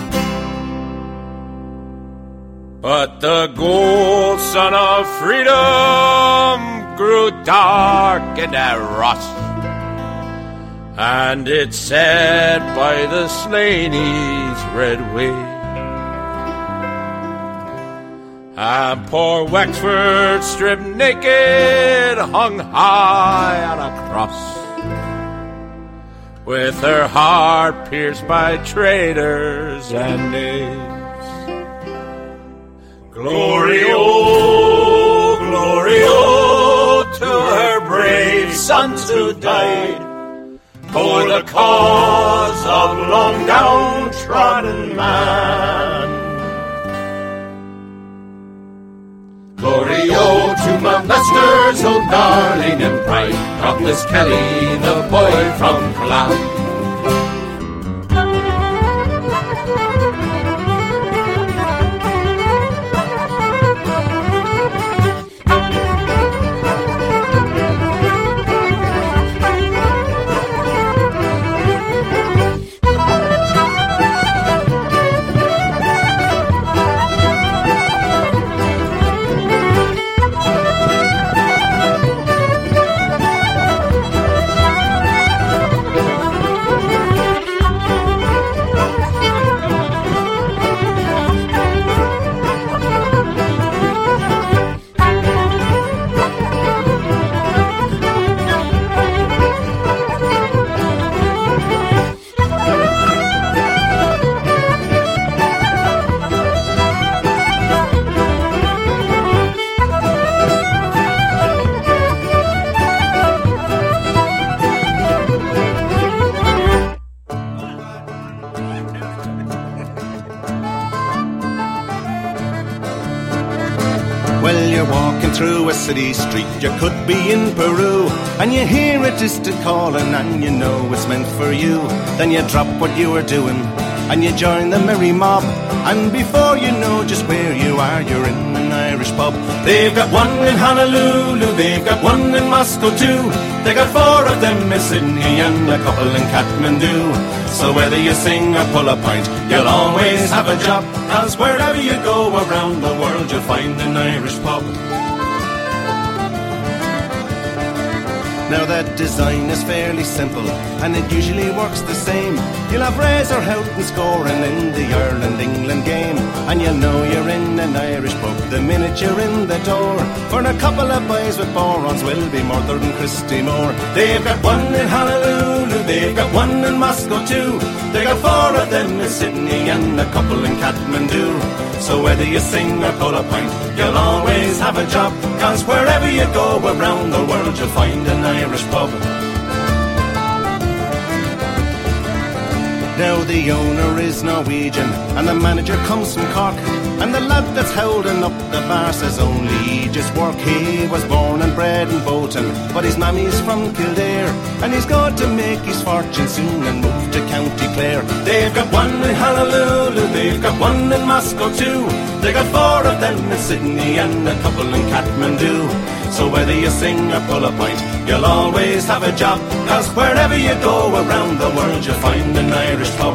But the gold sun of freedom grew dark in that Ross, and it sat by the Slaney's red way. And poor Wexford, stripped naked, hung high on a cross, with her heart pierced by traitors and knaves. Glory, oh, to her brave sons who died for the cause of long downtrodden man. Glory, oh, to my master's old darling and pride, Douglas Kelly, the boy from Clan. Through a city street, you could be in Peru, and you hear a distant calling, and you know it's meant for you. Then you drop what you were doing, and you join the merry mob, and before you know just where you are, you're in an Irish pub. They've got one in Honolulu, they've got one in Moscow too. They got four of them in Sydney and a couple in Kathmandu. So whether you sing or pull a pint, you'll always have a job, 'cause wherever you go around the world, you'll find an Irish pub. Now that design is fairly simple, and it usually works the same. You'll have Razor Houghton scoring in the Ireland-England game, and you'll know you're in an Irish pub the minute you're in the door. For a couple of boys with borons will be Murder and Christy Moore. They've got one in Honolulu, they've got one in Moscow too. They got four of them in Sydney and a couple in Kathmandu. So whether you sing or pull a pint, you'll always have a job, 'cause wherever you go around the world, you'll find an Irish pub. Now the owner is Norwegian and the manager comes from Cork, and the lad that's holding up the bar says only he just work. He was born and bred in Bolton, but his mammy's from Kildare, and he's going to make his fortune soon and move to County Clare. They've got one in Honolulu, they've got one in Moscow too. They got four of them in Sydney and a couple in Kathmandu. So whether you sing or pull a pint, you'll always have a job, 'cause wherever you go around the world, you'll find an Irish pub.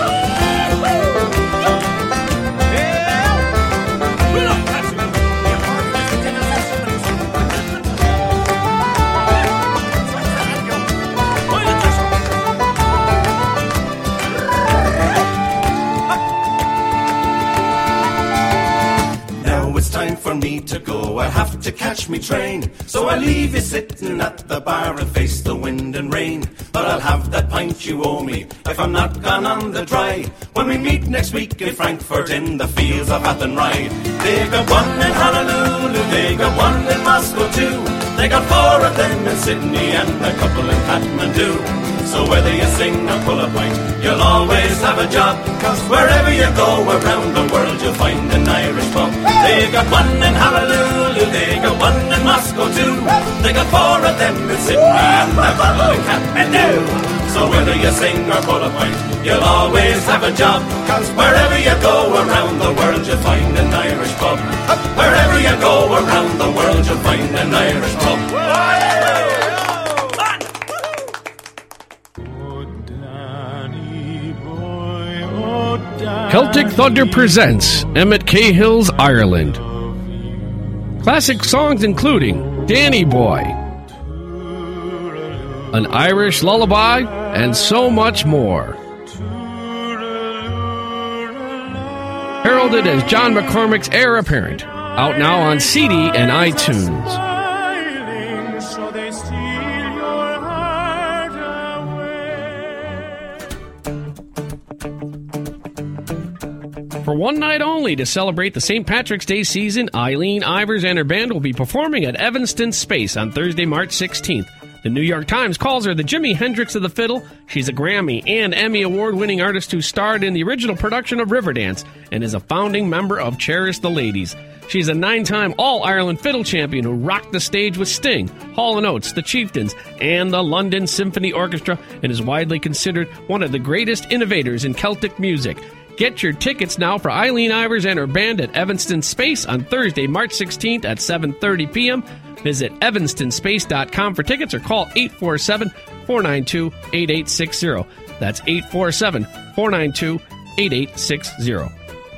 For me to go, I have to catch me train, so I leave you sitting at the bar and face the wind and rain. But I'll have that pint you owe me if I'm not gone on the dry, when we meet next week in Frankfurt in the fields of Athenry. They've got one in Honolulu, they've got one in Moscow too. They got four of them in Sydney and a couple in Kathmandu. So whether you sing or pull a pint, you'll always have a job. Cause wherever you go around the world, you'll find an Irish pub. They got one in Honolulu, they got one in Moscow too. They got 4 of them in Sydney and a bottle in Kathmandu. So whether you sing or pull a pint, you'll always have a job. Cause wherever you go around the world, you'll find an Irish pub. Wherever you go around the world, you'll find an Irish pub. Celtic Thunder presents Emmett Cahill's Ireland. Classic songs including Danny Boy, An Irish Lullaby, and so much more. Heralded as John McCormick's heir apparent. Out now on CD and iTunes. For one night only to celebrate the St. Patrick's Day season, Eileen Ivers and her band will be performing at Evanston Space on Thursday, March 16th. The New York Times calls her the Jimi Hendrix of the fiddle. She's a Grammy and Emmy Award-winning artist who starred in the original production of Riverdance and is a founding member of Cherish the Ladies. She's a 9-time All-Ireland fiddle champion who rocked the stage with Sting, Hall & Oates, the Chieftains, and the London Symphony Orchestra, and is widely considered one of the greatest innovators in Celtic music. Get your tickets now for Eileen Ivers and her band at Evanston Space on Thursday, March 16th at 7:30 p.m. Visit evanstonspace.com for tickets or call 847-492-8860. That's 847-492-8860.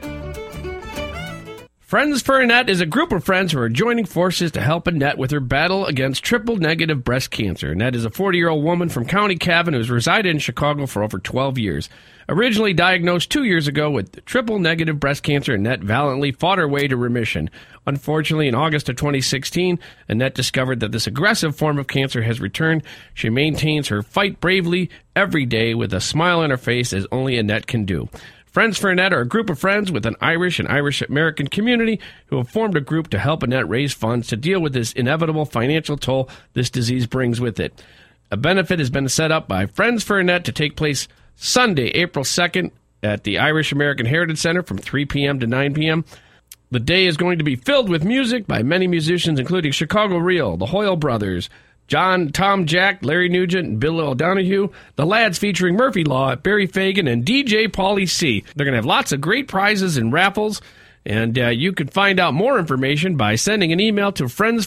Friends for Annette is a group of friends who are joining forces to help Annette with her battle against triple-negative breast cancer. Annette is a 40-year-old woman from County Cavan who has resided in Chicago for over 12 years. Originally diagnosed 2 years ago with triple-negative breast cancer, Annette valiantly fought her way to remission. Unfortunately, in August of 2016, Annette discovered that this aggressive form of cancer has returned. She maintains her fight bravely every day with a smile on her face, as only Annette can do. Friends for Annette are a group of friends with an Irish and Irish-American community who have formed a group to help Annette raise funds to deal with this inevitable financial toll this disease brings with it. A benefit has been set up by Friends for Annette to take place Sunday, April 2nd at the Irish American Heritage Center from 3 p.m. to 9 p.m. The day is going to be filled with music by many musicians, including Chicago Reel, the Hoyle Brothers, Tom Jack, Larry Nugent, and Bill O'Donoghue. The Lads featuring Murphy Law, Barry Fagan, and DJ Pauly C. They're going to have lots of great prizes and raffles, and you can find out more information by sending an email to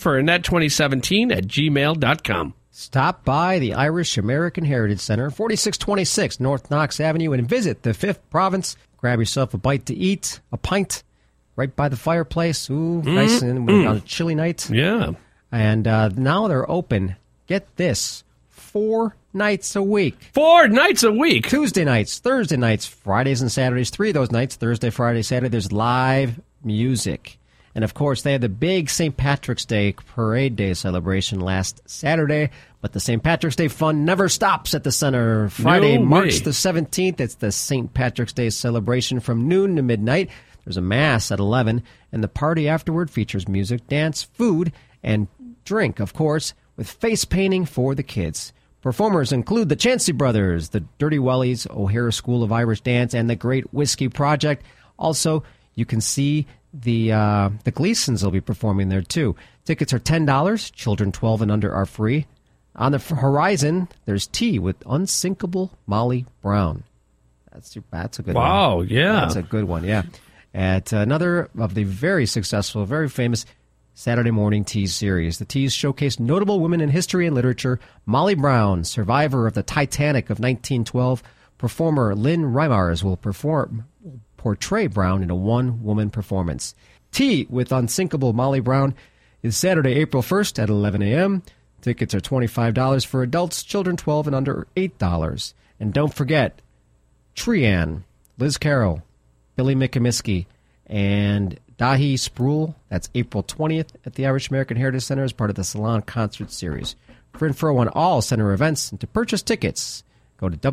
friendsforannette2017@gmail.com. Stop by the Irish American Heritage Center, 4626 North Knox Avenue, and visit the 5th Province. Grab yourself a bite to eat, a pint, right by the fireplace. Ooh, nice and on a chilly night. Yeah. And now they're open, get this, 4 nights a week. 4 nights a week? Tuesday nights, Thursday nights, Fridays and Saturdays. 3 of those nights, Thursday, Friday, Saturday, there's live music. And, of course, they had the big St. Patrick's Day Parade Day celebration last Saturday. But the St. Patrick's Day fun never stops at the center. Friday, March the 17th, it's the St. Patrick's Day celebration from noon to midnight. There's a mass at 11, and the party afterward features music, dance, food, and drink, of course, with face painting for the kids. Performers include the Chancey Brothers, the Dirty Wellies, O'Hara School of Irish Dance, and the Great Whiskey Project. Also, you can see the Gleasons will be performing there, too. Tickets are $10. Children 12 and under are free. On the horizon, there's tea with Unsinkable Molly Brown. That's a good one. Wow, yeah. That's a good one, yeah. At another of the very successful, very famous Saturday Morning Teas series. The Teas showcase notable women in history and literature. Molly Brown, survivor of the Titanic of 1912. Performer Lynn Reimers will portray Brown in a one-woman performance. Tea with Unsinkable Molly Brown is Saturday, April 1st at 11 a.m. Tickets are $25 for adults, children 12 and under $8. And don't forget, Trian, Liz Carroll, Billy McComiskey, and Dahi Sproul. That's April 20th at the Irish American Heritage Center as part of the Salon Concert Series. For info on all center events and to purchase tickets, go to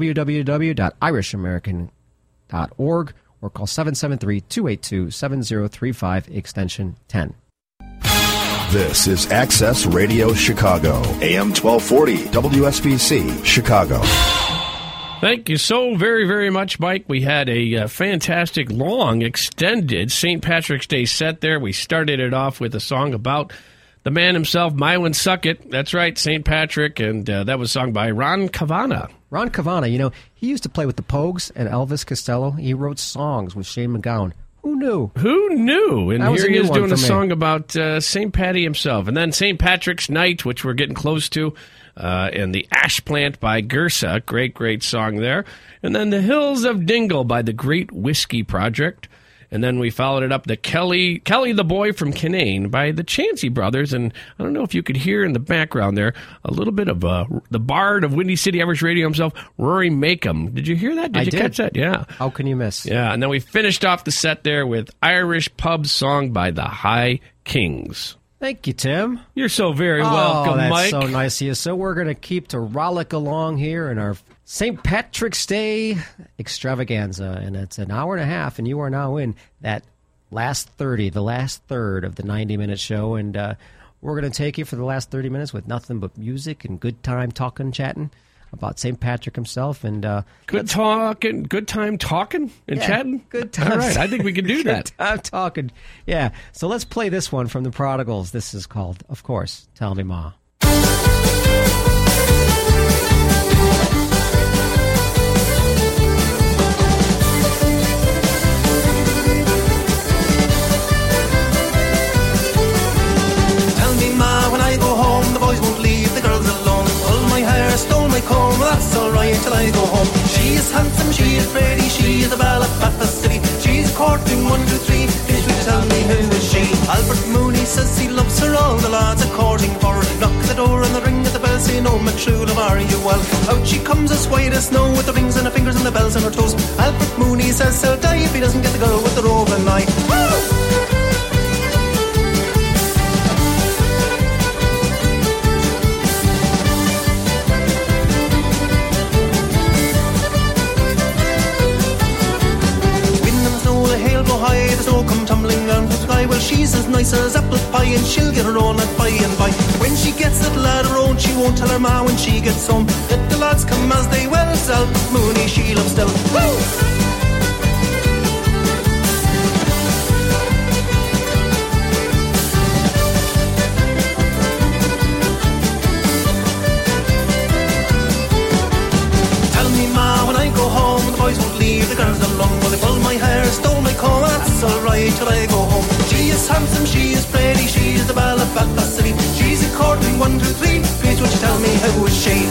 www.irishamerican.org or call 773-282-7035, extension 10. This is Access Radio Chicago, AM 1240, WSBC, Chicago. Thank you so very, very much, Mike. We had a fantastic, long, extended St. Patrick's Day set there. We started it off with a song about the man himself, Mylon Suckett. That's right, St. Patrick, and that was sung by Ron Cavana. Ron Cavana, you know, he used to play with the Pogues and Elvis Costello. He wrote songs with Shane MacGowan. Who knew? Who knew? And here he is doing a me. song about St. Patty himself. And then St. Patrick's Night, which we're getting close to, and The Ash Plant by Gersa. Great, great song there. And then The Hills of Dingle by the Great Whiskey Project. And then we followed it up, the Kelly the Boy from Canaan by the Chancey Brothers. And I don't know if you could hear in the background there a little bit of the bard of Windy City Irish Radio himself, Rory Makem. Did you hear that? Did you catch that? Yeah. How can you miss? Yeah, and then we finished off the set there with Irish Pub Song by the High Kings. Thank you, Tim. You're so very welcome, that's Mike. So nice of you. So we're going to keep to rollick along here in our St. Patrick's Day extravaganza, and it's an hour and a half, and you are now in that last 30, the last third of the 90-minute show, and we're going to take you for the last 30 minutes with nothing but music and good time talking, chatting about St. Patrick himself, and good time talking and chatting. Good time. All right, I think we can do that. Good time talking. Yeah. So let's play this one from the Prodigals. This is called, of course, Tell Me Ma. That's alright till I go home. She is handsome, she is pretty, she is a belle of the city. She's courting 1, 2, 3. Please will you tell me who is she? Albert Mooney says he loves her, all the lads are courting for her. Knock at the door and the ring at the bell, say no, my true love, are you well? Out she comes as white as snow with the rings on her fingers and the bells on her toes. Albert Mooney says he'll die if he doesn't get the girl with the roving eye. Woo! The snow come tumbling down the sky. Well, she's as nice as apple pie, and she'll get her own at by and by. When she gets that lad her own, she won't tell her ma when she gets home. Let the lads come as they will, Sal Mooney she loves still. Woo! The girls along, well, they pull my hair, stole my comb, that's alright till I go home. She is handsome, she is pretty, she is the belle of Belfast City. She's a courting 1, 2, 3. Please would you tell me who is she?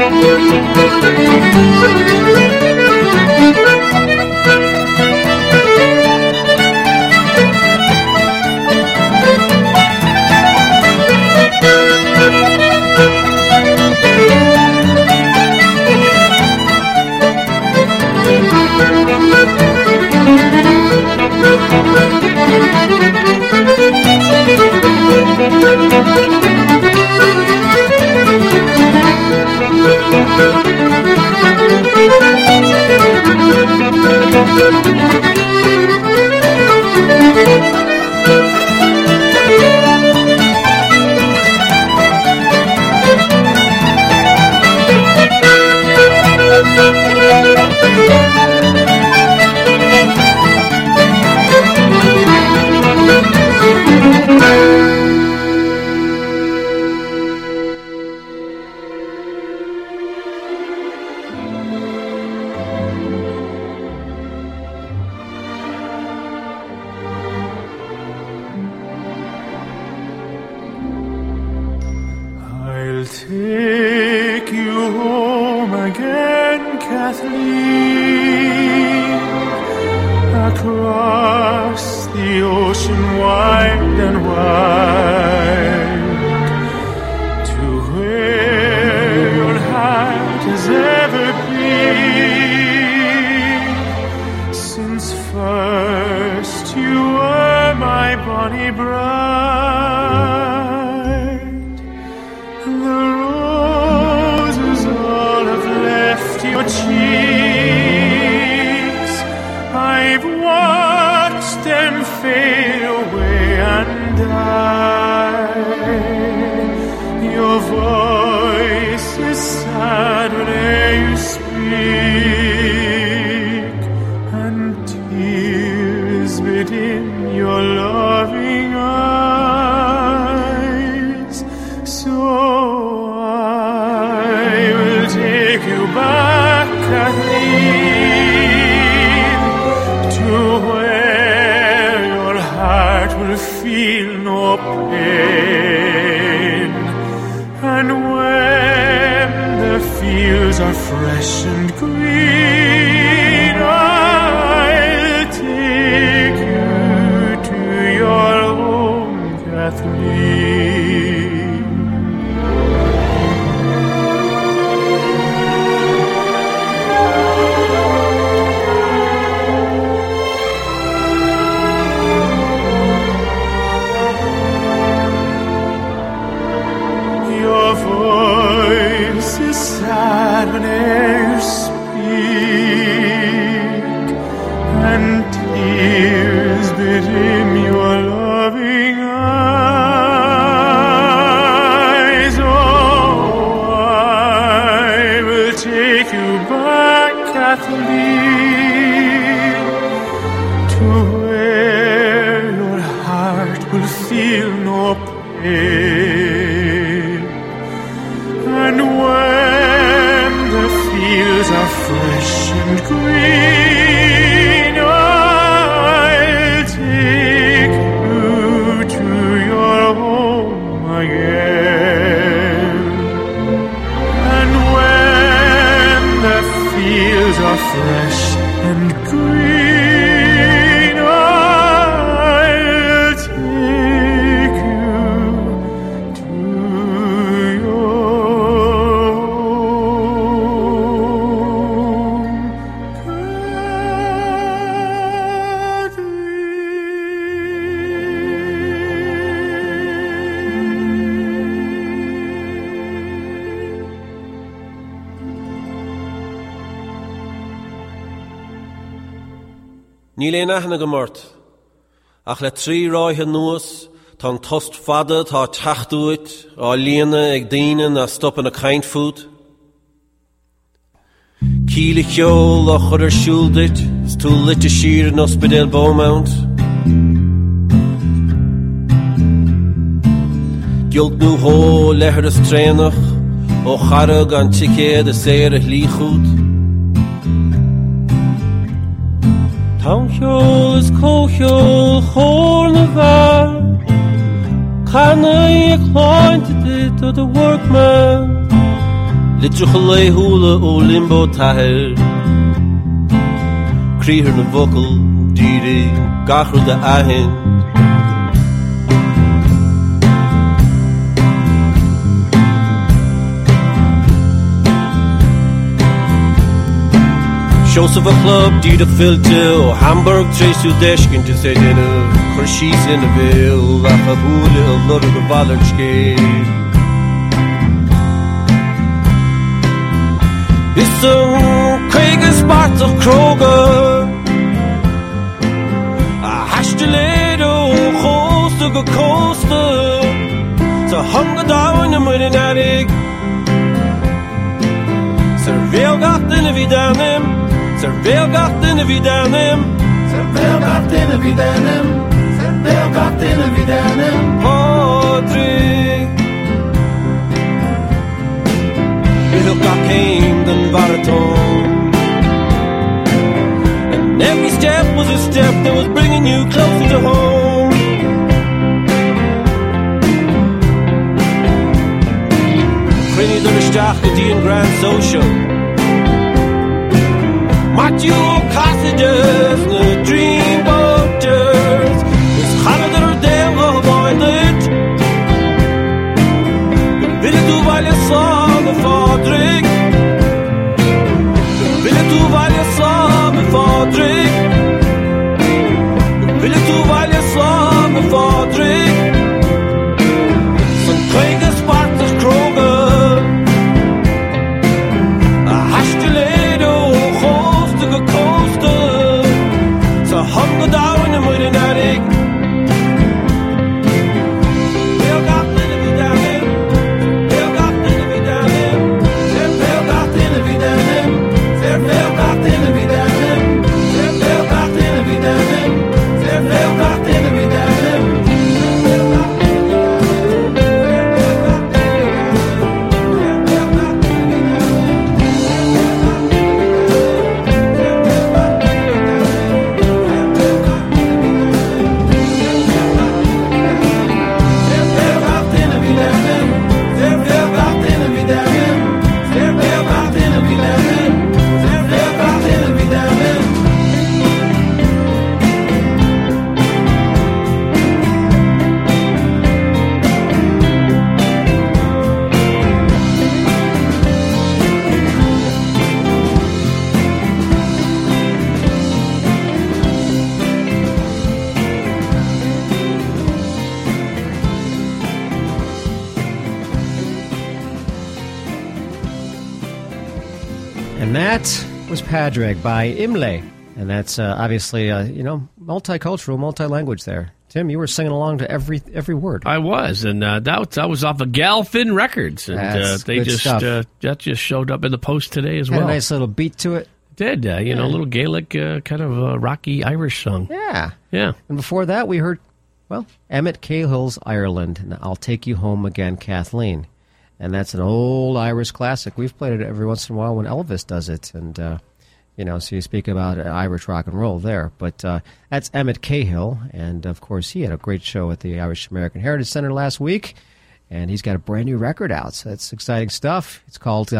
I'll take you home again, Kathleen, across the ocean wide and wide, to where your heart has ever been, since first you were my bonny bride. Your cheeks, I've watched them fade away and die. Your voice is sad when you speak, and tears within your loving eyes. So I will take you back, Kathleen, to where your heart will feel no pain, and when the fields are fresh and green, I'll take you to your home, Kathleen. Voice is sad whene'er you speak, and tears bedim your loving eyes. Oh, I will take you back, Kathleen, to where your heart will feel no pain, and when the fields are fresh and green, I'll take you to your home again. And when the fields are fresh and green, I'll take you to your Ní le nachna go mort, ach le trí ráithe nuas, tá tost fada tá tachtúit á líana ag daine na stopan a caint fút. Cíle cheol a chud siúldit, is tú lit a sír in Ospedale Beaumont. Gilt nú hó lehar is trénach, ó charag an ticéad a séir a líchút. Táim cheol is cócheol chór na bhar, Canna ag chláinte dit o the workman, Litruchalei hula o limbo tahir Creher na vocal diri Gachru da ahin Shows of a club, did a filter, Hamburg, Trace Udeshkin to say dinner, Kershis in the Ville, Lafahula, a lot of the Valerchke. It's a Craig Sparks of Kroger, a Hashtaledo, host of a coaster, it's a hunger down in the Mudinatic. Surveil got in the Vidanim. Surveil got in the Vidanim. Surveil got in the Vidanim. Surveil got in the Vidanim. Podrig. It'll got came than baritone. And every step was a step that was bringing you closer to home. Crinny the Rishtach, the Dean Grand Social. Matthew Cassages, the dream boaters, is Halader Dale of Oilet. The Villa du Valle saw the Fodrick. The Villa du Valle saw the Fodrick. The Villa du Valle saw the Fodrick. Some Craig Sparks of Kroger. A Hashtaledo. A coaster, so hunger down in the Mudinatic. They'll got in the Vidanim, they'll got in the Vidanim, they'll got in the Vidanim, they'll got in the Vidanim, they'll got in the Vidanim, they'll got in the Vidanim. That was Padraig by Imlay, and that's obviously multicultural, multi-language there. Tim, you were singing along to every word. I was, and that was off of Galfin Records, and they just that just showed up in the post today as well. Had a nice little beat to it. Did a little Gaelic kind of rocky Irish song? Yeah. And before that, we heard Emmett Cahill's Ireland, and I'll Take You Home Again, Kathleen. And that's an old Irish classic. We've played it every once in a while when Elvis does it. And, so you speak about Irish rock and roll there. But that's Emmett Cahill. And, of course, he had a great show at the Irish American Heritage Center last week. And he's got a brand new record out. So that's exciting stuff. It's called,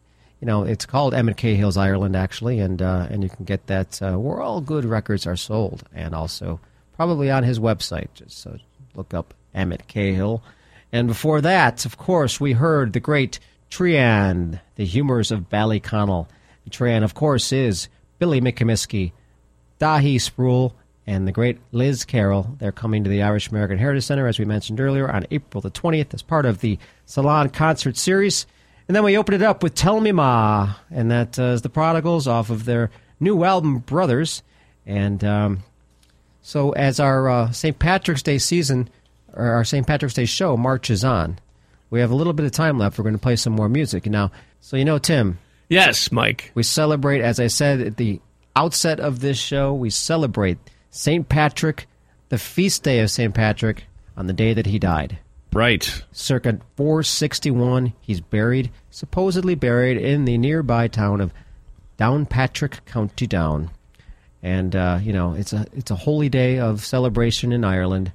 it's called Emmett Cahill's Ireland, actually. And you can get that where all good records are sold. And also probably on his website. Just so look up Emmett Cahill. And before that, of course, we heard the great Trian, the Humours of Ballyconnell. Trian, of course, is Billy McComiskey, Dahi Sproul, and the great Liz Carroll. They're coming to the Irish American Heritage Center, as we mentioned earlier, on April the 20th as part of the Salon Concert Series. And then we opened it up with Tell Me Ma, and that is the Prodigals off of their new album, Brothers. And so as our St. Patrick's Day season... our St. Patrick's Day show marches on. We have a little bit of time left. We're going to play some more music. Now, so Tim. Yes, Mike. We celebrate, as I said at the outset of this show, we celebrate St. Patrick, the feast day of St. Patrick, on the day that he died. Right. Circa 461, he's supposedly buried in the nearby town of Downpatrick, County Down. And, it's a holy day of celebration in Ireland.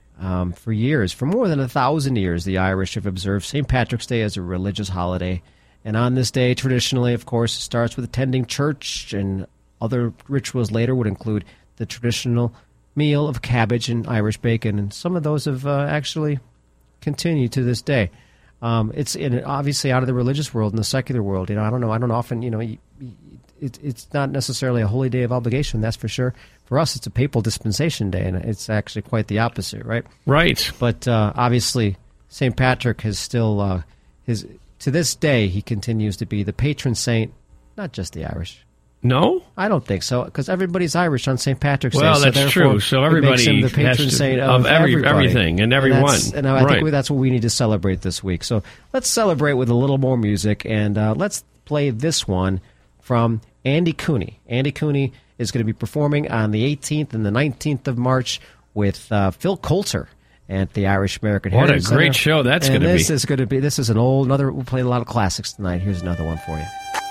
For years, for more than 1,000 years, the Irish have observed St. Patrick's Day as a religious holiday. And on this day, traditionally, of course, it starts with attending church, and other rituals later would include the traditional meal of cabbage and Irish bacon, and some of those have actually continued to this day. It's obviously out of the religious world and the secular world. I don't often, it's not necessarily a holy day of obligation, that's for sure. For us, it's a papal dispensation day, and it's actually quite the opposite, right? Right. But obviously, St. Patrick has still, to this day, he continues to be the patron saint, not just the Irish. No? I don't think so, because everybody's Irish on St. Patrick's Day. Well, that's true. So everybody makes him the patron saint of everything and everyone. And I think that's what we need to celebrate this week. So let's celebrate with a little more music, and let's play this one from Andy Cooney. Andy Cooney is going to be performing on the 18th and the 19th of March with Phil Coulter at the Irish American Heritage Center. What a great show that's going to be. This is an old, we'll play a lot of classics tonight. Here's another one for you.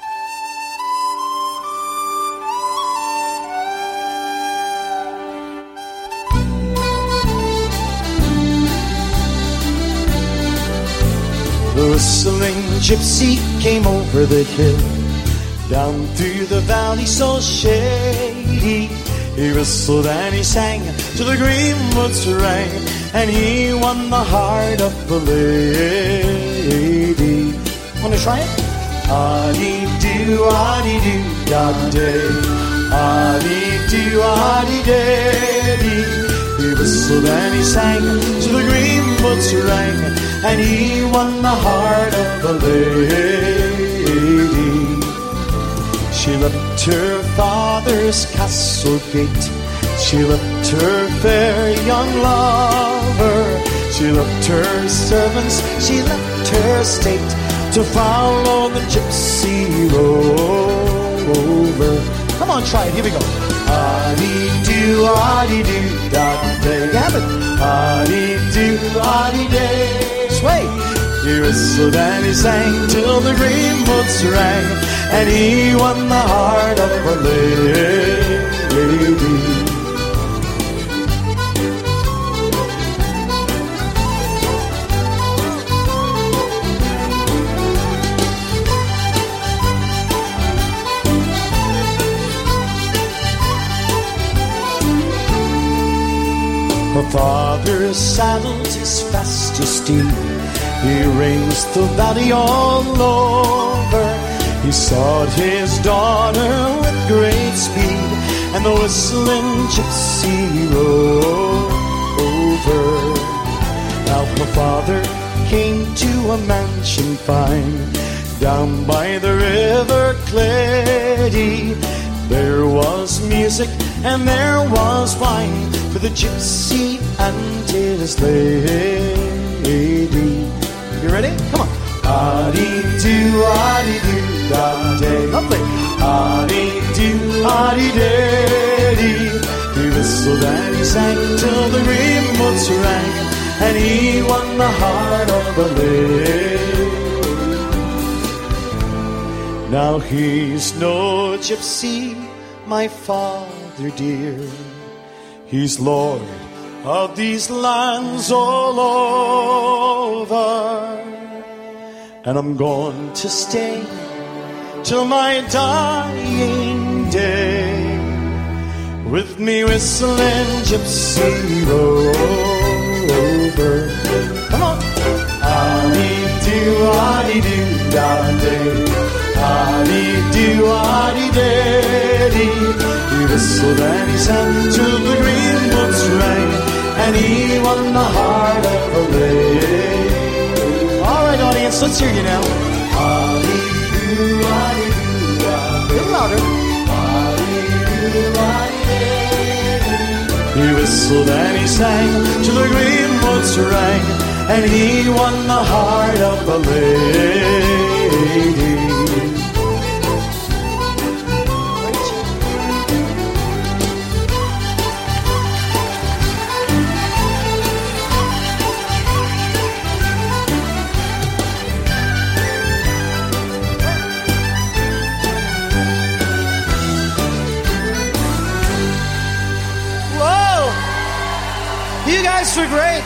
The whistling gypsy came over the hill, down through the valley so shady. He whistled and he sang till the green woods rang, and he won the heart of the lady. Wanna try it? Ah-dee-doo, ah-dee-doo, da-day. Ah-dee-doo, ah-dee-day. He whistled and he sang till the green woods rang, and he won the heart of the lady. She left her father's castle gate, she left her fair young lover, she left her servants, she left her state, to follow the gypsy rover. Come on, try it, here we go. Ah-dee-doo, ah-dee-doo, da-day. Gavin. Ah-dee-doo, ah-dee-day. Sway. He whistled and he sang till the green woods rang, and he won the heart of a lady. Her father saddled his fastest steed, he ranged the valley all over. He sought his daughter with great speed, and the whistling gypsy rode over. Now her father came to a mansion fine, down by the river Cledy. There was music and there was wine for the gypsy and his lady. You ready? Come on. Ah-dee-doo, ah-dee-doo, da-day. Lovely. Ah-dee-doo, ah-dee-day. He whistled and he sang till the green woods rang, and he won the heart of the lady. Now he's no gypsy, my father dear. He's Lord of these lands all over, and I'm going to stay till my dying day, with me whistling gypsy rover. Come on. Ah-dee-doo, ah-dee-doo, da-day. Ah-dee-doo, ah-dee-day. He whistled and he sang till the green woods rang, and he won the heart of a lady. All right, audience, let's hear you now. Ah-dee-doo, ah-dee-doo, ah-dee-doo. A little louder. Ah-dee-doo, ah-dee-doo. He whistled and he sang till the green woods rang, and he won the heart of a lady. You guys are great.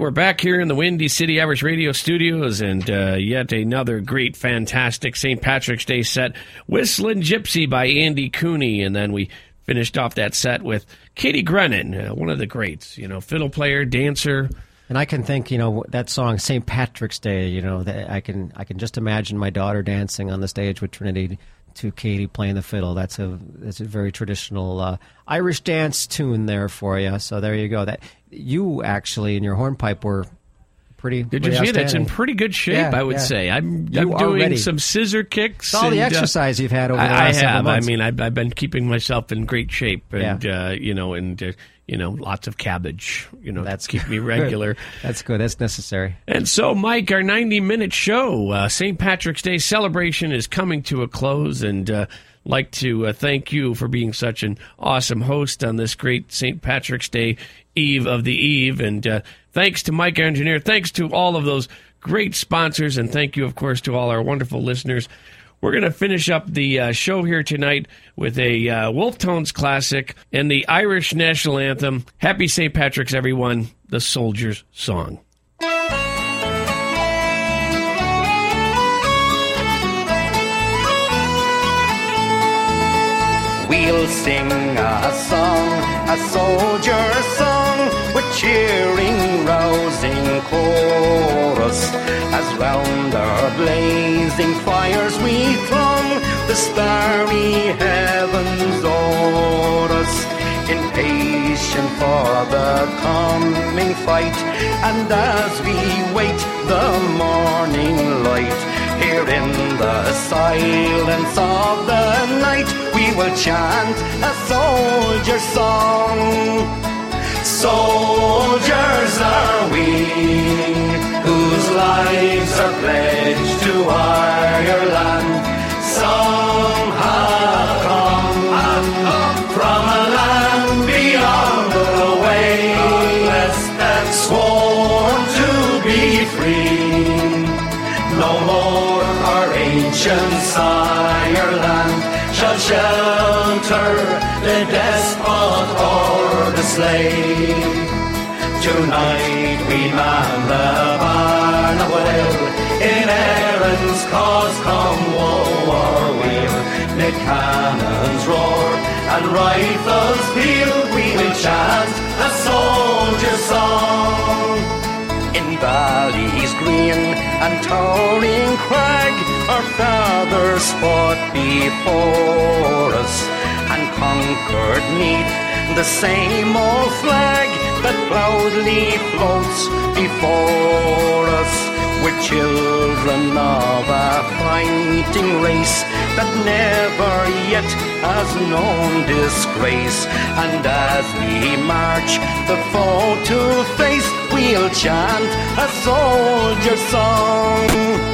we're back here in the Windy City Irish Radio Studios, and yet another great, fantastic St. Patrick's Day set, Whistling Gypsy by Andy Cooney, and then we finished off that set with Katie Grennan, one of the greats, fiddle player, dancer. And I can think, that song St. Patrick's Day, that I can just imagine my daughter dancing on the stage with Trinity to Katie playing the fiddle. That's a very traditional Irish dance tune there for you. So there you go. That you actually in your hornpipe were pretty. Did you see it? It's in pretty good shape, I would say. I'm doing some scissor kicks. It's all the exercise you've had over the last several months. I mean, I've been keeping myself in great shape, and lots of cabbage. That's keep me regular. That's good. That's necessary. And so, Mike, our 90-minute show, St. Patrick's Day celebration is coming to a close, and like to thank you for being such an awesome host on this great St. Patrick's Day Eve of the Eve. And thanks to Mike, our engineer. Thanks to all of those great sponsors. And thank you, of course, to all our wonderful listeners. We're going to finish up the show here tonight with a Wolf Tones classic and the Irish national anthem. Happy St. Patrick's, everyone. The Soldier's Song. We'll sing a song, a soldier's song, with cheering, rousing chorus. As round our blazing fires we throng, the starry heavens o'er us, impatient for the coming fight. And as we wait the morning light, here in the silence of the night, we will chant a soldier's song. Soldiers are we, whose lives are pledged to Ireland. Some have come from a land beyond the waves, and sworn to be free. No more our ancient Ireland shall shelter the despot or the slave. Tonight we man the barn well, in Erin's cause come woe or weal. Mid cannons roar and rifles peal, we will chant a soldier's song. In valleys green and towering crag, our fathers fought before us, and conquered 'neath the same old flag that proudly floats before us. We're children of a fighting race that never yet has known disgrace. And as we march the foe to face, we'll chant a soldier's song.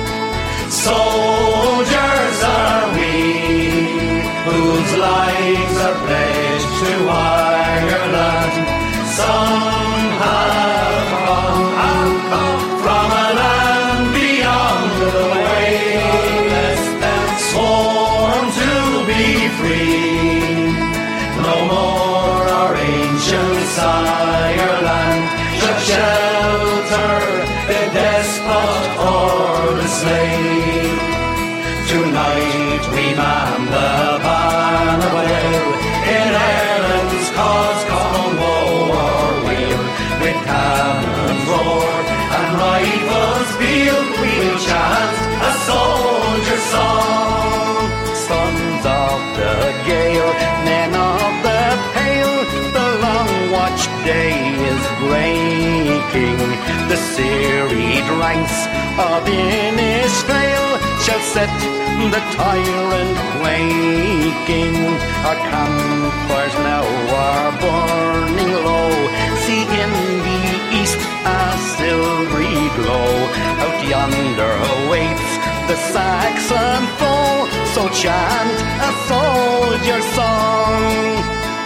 Soldiers are we, whose lives are pledged to Ireland. Some have come from a land beyond the waves, and sworn to be free. No more our ancient Ireland shall shelter the despot or the slave. Tonight we man the barn well, in Erin's cause come woe or weal. With cannons roar and rifles peal, we will chant a soldier's song. Sons of the gale, men of the pale, the long watch day is breaking. The serried ranks of Innisfail shall set the tyrant quaking. Our campfires now are burning low, see in the east a silvery glow. Out yonder awaits the Saxon foe, so chant a soldier's song.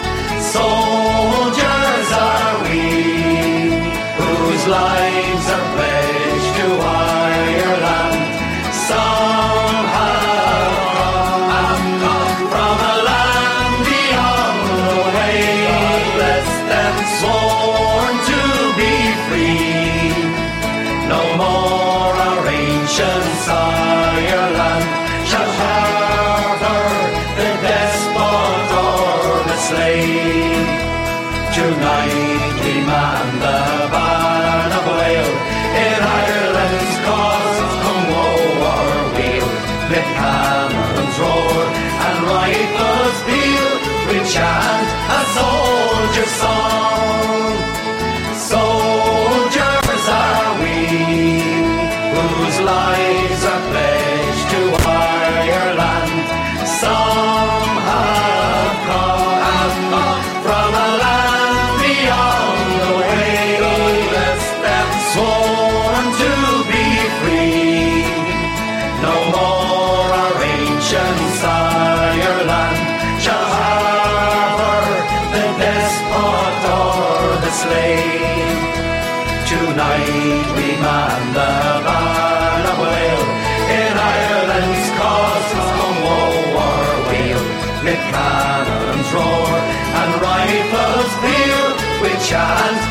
Soldiers are we, whose lives are pledged to Ireland. Some have come from a land beyond the waves, and sworn to be free. chant.